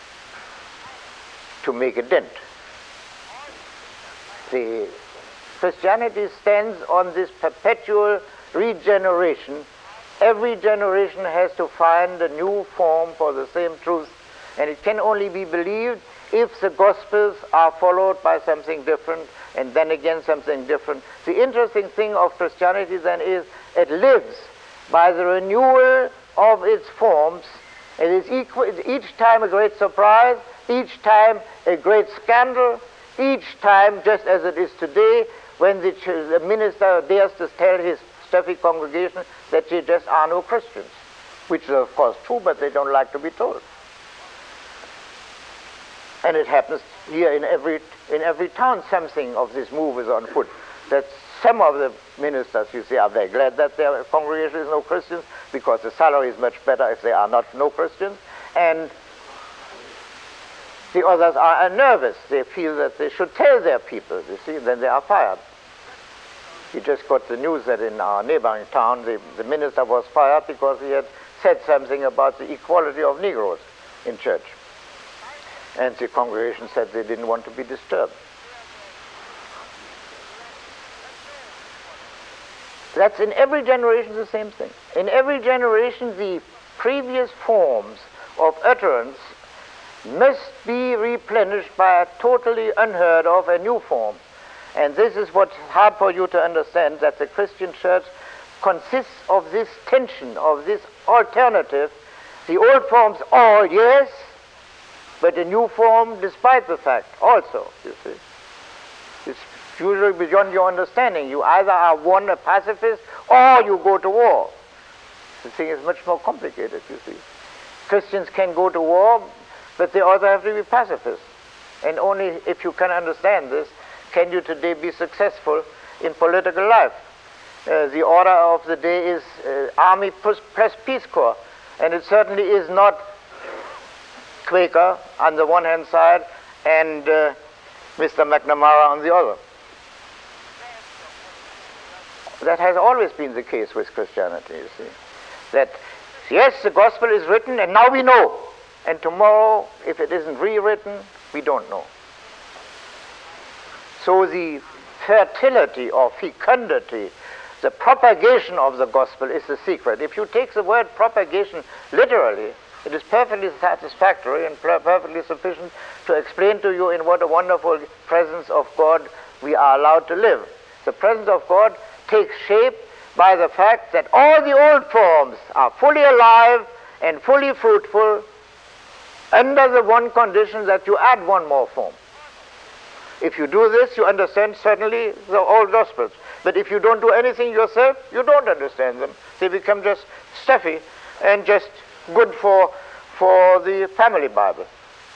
to make a dent. The Christianity stands on this perpetual regeneration. Every generation has to find a new form for the same truth, and it can only be believed if the Gospels are followed by something different, and then again something different. The interesting thing of Christianity then is it lives by the renewal of its forms. It is each time a great surprise, each time a great scandal, each time, just as it is today, when the minister dares to tell his stuffy congregation that they just are no Christians, which is of course true, but they don't like to be told. And it happens here in every town. Something of this move is on foot. That some of the ministers, you see, are very glad that their congregation is no Christians, because the salary is much better if they are not no Christians, and the others are nervous. They feel that they should tell their people, you see, then they are fired. We just got the news that in our neighboring town, the minister was fired because he had said something about the equality of Negroes in church. And the congregation said they didn't want to be disturbed. That's in every generation the same thing. In every generation, the previous forms of utterance must be replenished by a totally unheard of a new form. And this is what's hard for you to understand, that the Christian church consists of this tension, of this alternative. The old forms all, yes, but a new form despite the fact also, you see. It's usually beyond your understanding. You either are one, a pacifist, or you go to war. The thing is much more complicated, you see. Christians can go to war, but they also have to be pacifists. And only if you can understand this, can you today be successful in political life. The order of the day is Army plus Peace Corps, and it certainly is not Quaker on the one hand side and Mr. McNamara on the other. That has always been the case with Christianity, you see. That, yes, the gospel is written, and now we know. And tomorrow, if it isn't rewritten, we don't know. So the fertility or fecundity, the propagation of the gospel is the secret. If you take the word propagation literally, it is perfectly satisfactory and perfectly sufficient to explain to you in what a wonderful presence of God we are allowed to live. The presence of God takes shape by the fact that all the old forms are fully alive and fully fruitful under the one condition that you add one more form. If you do this, you understand certainly the old Gospels. But if you don't do anything yourself, you don't understand them. They become just stuffy and just good for the family Bible.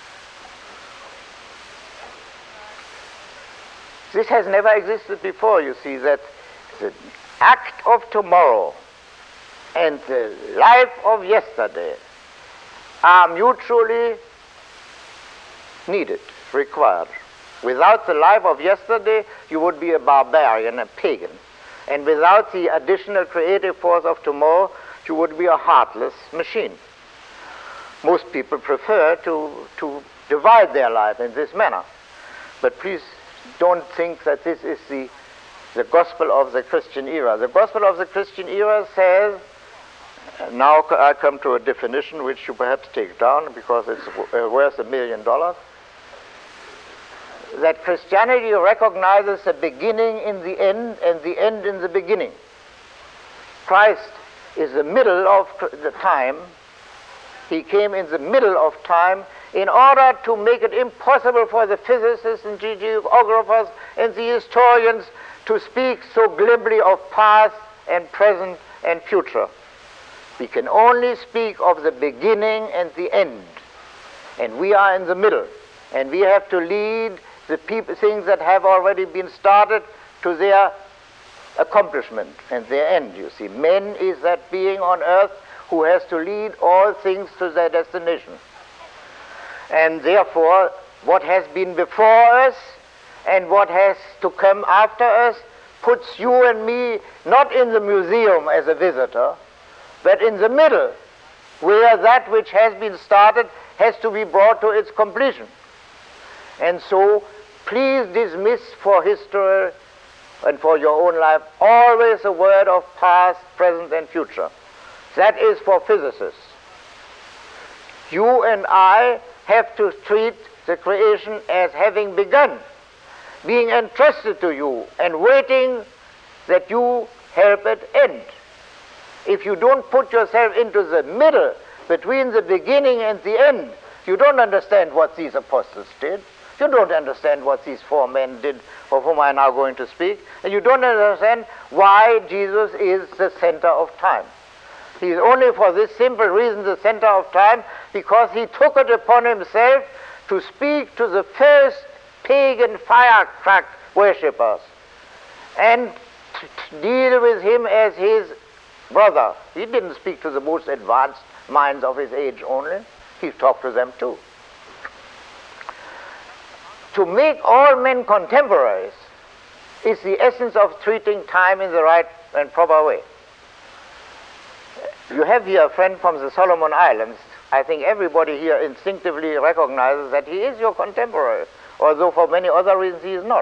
This has never existed before, you see, that the act of tomorrow and the life of yesterday are mutually needed, required. Without the life of yesterday, you would be a barbarian, a pagan. And without the additional creative force of tomorrow, you would be a heartless machine. Most people prefer to divide their life in this manner. But please don't think that this is the gospel of the Christian era. The gospel of the Christian era says, now I come to a definition which you perhaps take down because it's worth $1 million, that Christianity recognizes the beginning in the end and the end in the beginning. Christ is the middle of the time. He came in the middle of time in order to make it impossible for the physicists and geographers and the historians to speak so glibly of past and present and future. We can only speak of the beginning and the end. And we are in the middle. And we have to lead the things that have already been started to their accomplishment and their end, you see. Man is that being on earth who has to lead all things to their destination. And therefore, what has been before us and what has to come after us puts you and me not in the museum as a visitor, but in the middle, where that which has been started has to be brought to its completion. And so, please dismiss for history and for your own life always a word of past, present, and future. That is for physicists. You and I have to treat the creation as having begun, being entrusted to you and waiting that you help it end. If you don't put yourself into the middle between the beginning and the end, you don't understand what these apostles did. You don't understand what these 4 men did, of whom I am now going to speak. And you don't understand why Jesus is the center of time. He is only for this simple reason the center of time, because he took it upon himself to speak to the first pagan firecrack worshippers and to deal with him as his brother. He didn't speak to the most advanced minds of his age only. He talked to them too. To make all men contemporaries is the essence of treating time in the right and proper way. You have here a friend from the Solomon Islands. I think everybody here instinctively recognizes that he is your contemporary, although for many other reasons he is not.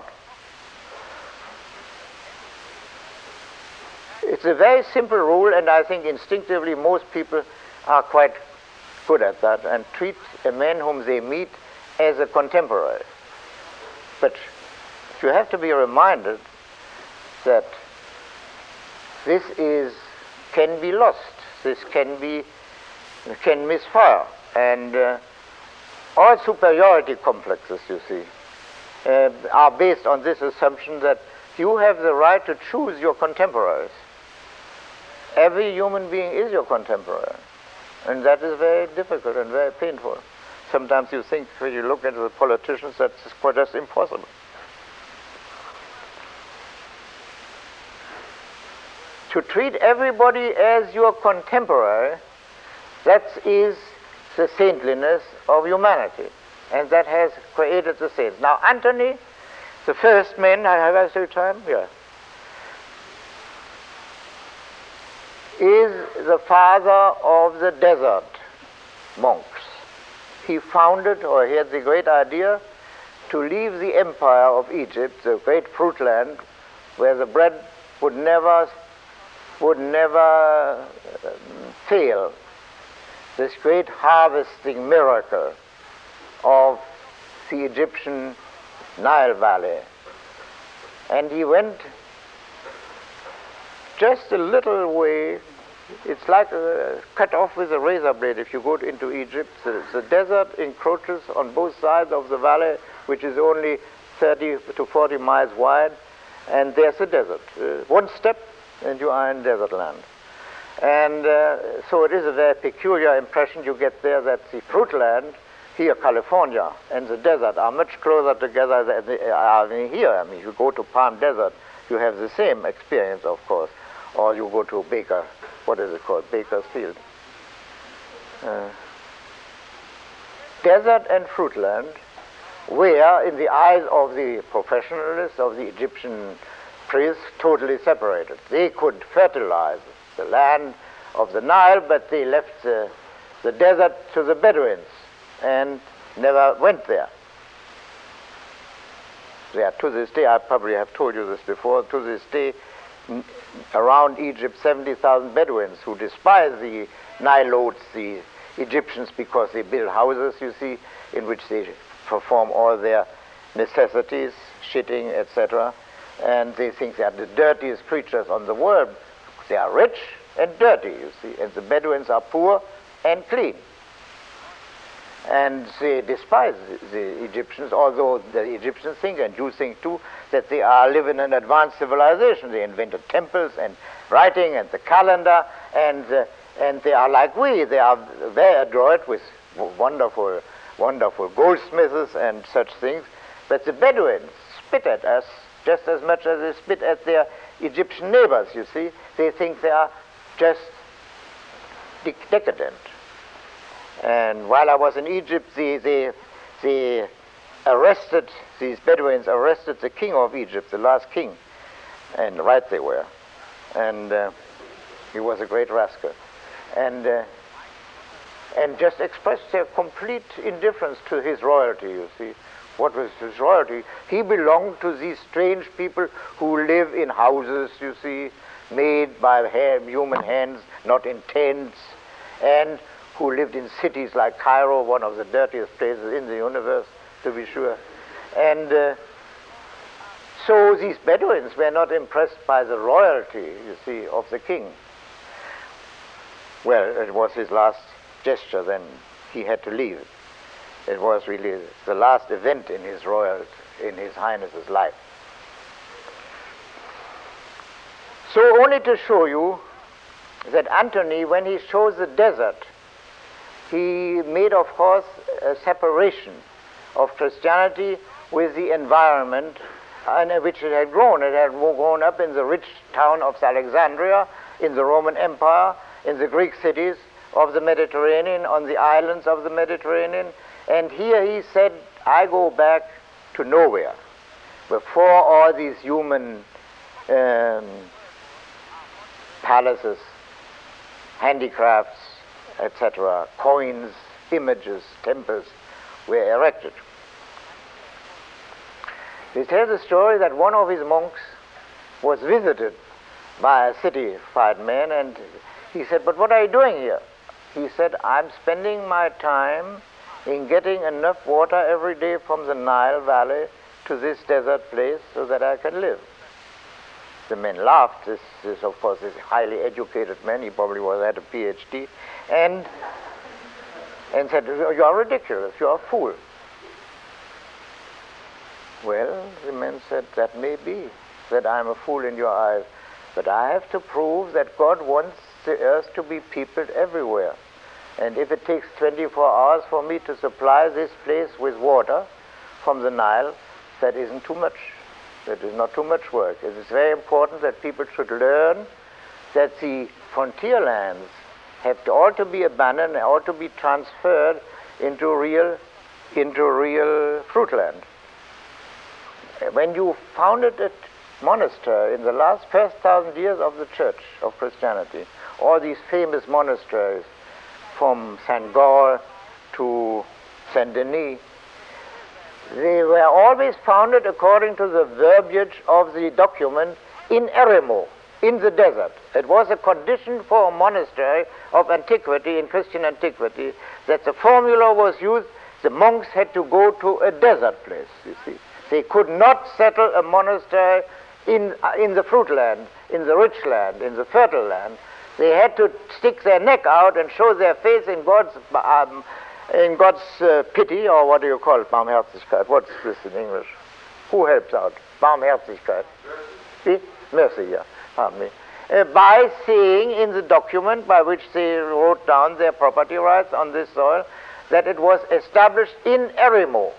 It's a very simple rule, and I think instinctively most people are quite good at that and treat a man whom they meet as a contemporary. But you have to be reminded that this can be lost. This can misfire. And all superiority complexes, you see, are based on this assumption that you have the right to choose your contemporaries. Every human being is your contemporary. And that is very difficult and very painful. Sometimes you think, when you look at the politicians, that's quite just impossible. To treat everybody as your contemporary, that is the saintliness of humanity. And that has created the saints. Now, Antony, the first man, have I still time? Yeah. Is the father of the desert monks. He founded, or he had the great idea, to leave the empire of Egypt, the great fruit land, where the bread would never fail, this great harvesting miracle of the Egyptian Nile Valley. And he went just a little way. It's like cut off with a razor blade. If you go into Egypt, the desert encroaches on both sides of the valley, which is only 30 to 40 miles wide, and there's the desert. One step and you are in desert land. And so it is a very peculiar impression you get there that the fruit land, here California, and the desert are much closer together than they are here. I mean, you go to Palm Desert, you have the same experience, of course. Or you go to Baker, what is it called? Baker's Field. Desert and fruit land were, in the eyes of the professionalists, of the Egyptian priests, totally separated. They could fertilize the land of the Nile, but they left the desert to the Bedouins and never went there. There, to this day, I probably have told you this before, to this day, around Egypt, 70,000 Bedouins who despise the Nilotes, the Egyptians, because they build houses, you see, in which they perform all their necessities, shitting, etc. And they think they are the dirtiest creatures on the world. They are rich and dirty, you see, and the Bedouins are poor and clean. And they despise the Egyptians, although the Egyptians think, and you think too, that they are living in an advanced civilization. They invented temples and writing and the calendar, and they are like we. They are very adroit with wonderful goldsmiths and such things. But the Bedouins spit at us just as much as they spit at their Egyptian neighbors, you see. They think they are just decadent. And while I was in Egypt, these Bedouins arrested the king of Egypt, the last king, and right they were. And he was a great rascal. And just expressed their complete indifference to his royalty, you see. What was his royalty? He belonged to these strange people who live in houses, you see, made by human hands, not in tents, and who lived in cities like Cairo, one of the dirtiest places in the universe, to be sure. And so these Bedouins were not impressed by the royalty, you see, of the king. Well, it was his last gesture, then he had to leave. It was really the last event in His Highness's life. So only to show you that Antony, when he chose the desert, he made, of course, a separation of Christianity with the environment in which it had grown. It had grown up in the rich town of Alexandria, in the Roman Empire, in the Greek cities of the Mediterranean, on the islands of the Mediterranean. And here he said, I go back to nowhere. Before all these human palaces, handicrafts, etc., coins, images, temples were erected. They tell the story that one of his monks was visited by a city-fied man, and he said, but what are you doing here? He said, I'm spending my time in getting enough water every day from the Nile Valley to this desert place so that I can live. The man laughed. This of course, is a highly educated man. He probably had a PhD, and said, "You are ridiculous. You are a fool." Well, the man said, "That may be that I am a fool in your eyes, but I have to prove that God wants the earth to be peopled everywhere. And if it takes 24 hours for me to supply this place with water from the Nile, that isn't too much. That is not too much work. It is very important that people should learn that the frontier lands have all to be abandoned and all to be transferred into real fruit land." When you founded a monastery in the first 1,000 years of the Church of Christianity, all these famous monasteries from St. Gall to St. Denis, they were always founded according to the verbiage of the document in Eremo, in the desert. It was a condition for a monastery of antiquity, in Christian antiquity, that the formula was used: the monks had to go to a desert place, you see. They could not settle a monastery in the fruit land, in the rich land, in the fertile land. They had to stick their neck out and show their faith in God's pity, or what do you call it, Barmherzigkeit? What's this in English? Who helps out? Barmherzigkeit. See? Mercy, yeah. Pardon me. By saying in the document by which they wrote down their property rights on this soil that it was established in Eremo.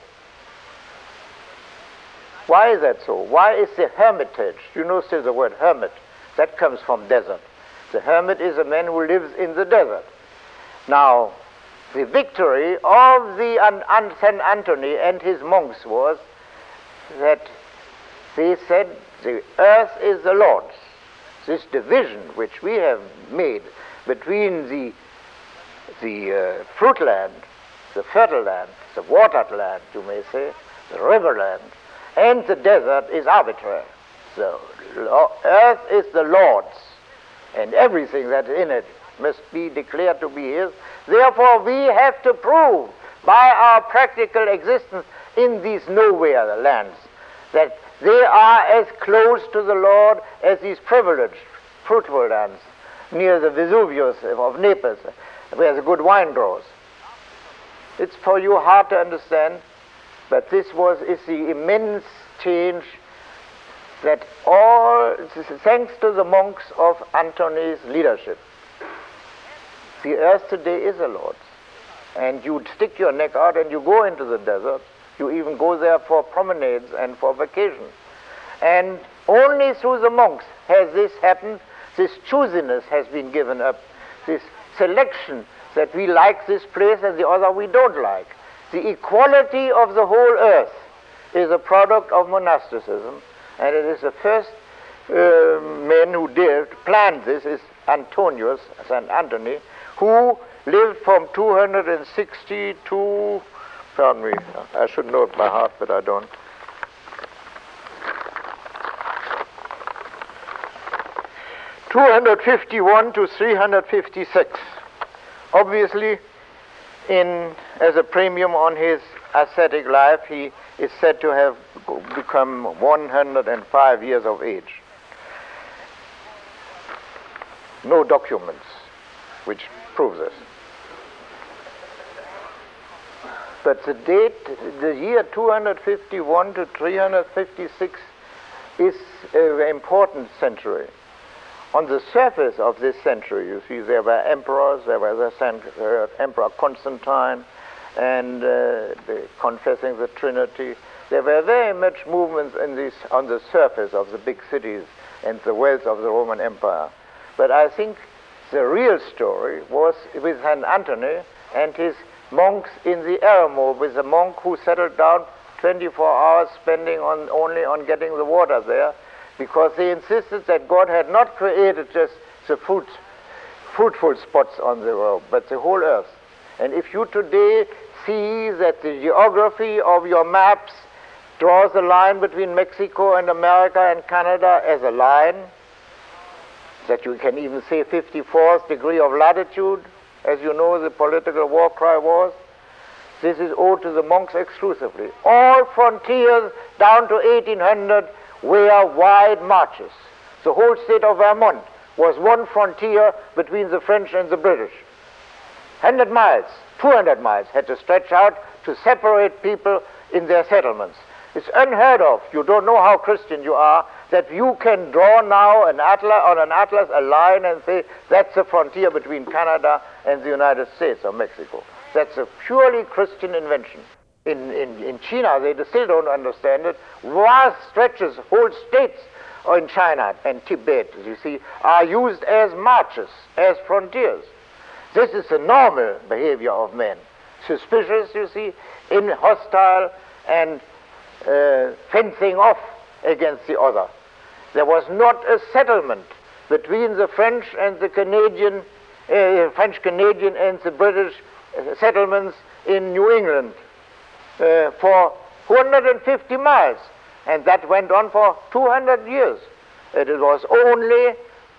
Why is that so? Why is the hermitage? You know still the word hermit. That comes from desert. The hermit is a man who lives in the desert. Now, the victory of the St. Anthony and his monks was that they said the earth is the Lord's. This division which we have made between the fruit land, the fertile land, the watered land, you may say, the river land, and the desert is arbitrary. The earth is the Lord's, and everything that's in it must be declared to be His. Therefore, we have to prove by our practical existence in these nowhere lands that they are as close to the Lord as these privileged, fruitful lands near the Vesuvius of Naples, where the good wine grows. It's for you hard to understand, but this is the immense change that thanks to the monks of Antony's leadership. The earth today is the Lord's. And you stick your neck out and you go into the desert. You even go there for promenades and for vacations. And only through the monks has this happened. This choosiness has been given up. This selection that we like this place and the other we don't like. The equality of the whole earth is a product of monasticism. And it is the first man who planned this is Antonius, St. Anthony, who lived from 260 to, pardon me, I should know it by heart, but I don't. 251 to 356. Obviously, as a premium on his ascetic life, he is said to have become 105 years of age. No documents which prove this. But the date, the year 251 to 356 is a very important century. On the surface of this century, you see, there were emperors, there was Emperor Constantine, and confessing the Trinity. There were very much movements on the surface of the big cities and the wealth of the Roman Empire. But I think the real story was with St. Anthony and his monks in the Eremo, with the monk who settled down 24 hours spending only on getting the water there, because they insisted that God had not created just the fruitful spots on the road, but the whole earth. And if you today see that the geography of your maps draws a line between Mexico and America and Canada as a line, that you can even say 54th degree of latitude, as you know the political war cry was, this is owed to the monks exclusively. All frontiers down to 1800 were wide marches. The whole state of Vermont was one frontier between the French and the British. 100 miles, 200 miles had to stretch out to separate people in their settlements. It's unheard of, you don't know how Christian you are, that you can draw now on an atlas a line and say that's the frontier between Canada and the United States or Mexico. That's a purely Christian invention. In China, they still don't understand it. Vast stretches, whole states in China and Tibet, you see, are used as marches, as frontiers. This is the normal behavior of men. Suspicious, you see, hostile and fencing off against the other. There was not a settlement between the French and the Canadian, French-Canadian and the British settlements in New England for 150 miles, and that went on for 200 years. It was only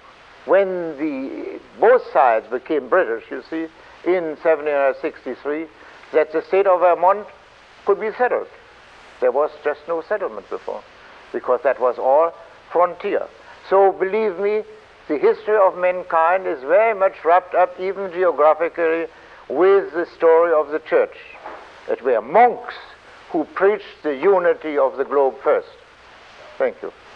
when both sides became British, you see, in 1763, that the state of Vermont could be settled. There was just no settlement before, because that was all frontier. So believe me, the history of mankind is very much wrapped up, even geographically, with the story of the church. It were monks who preached the unity of the globe first. Thank you.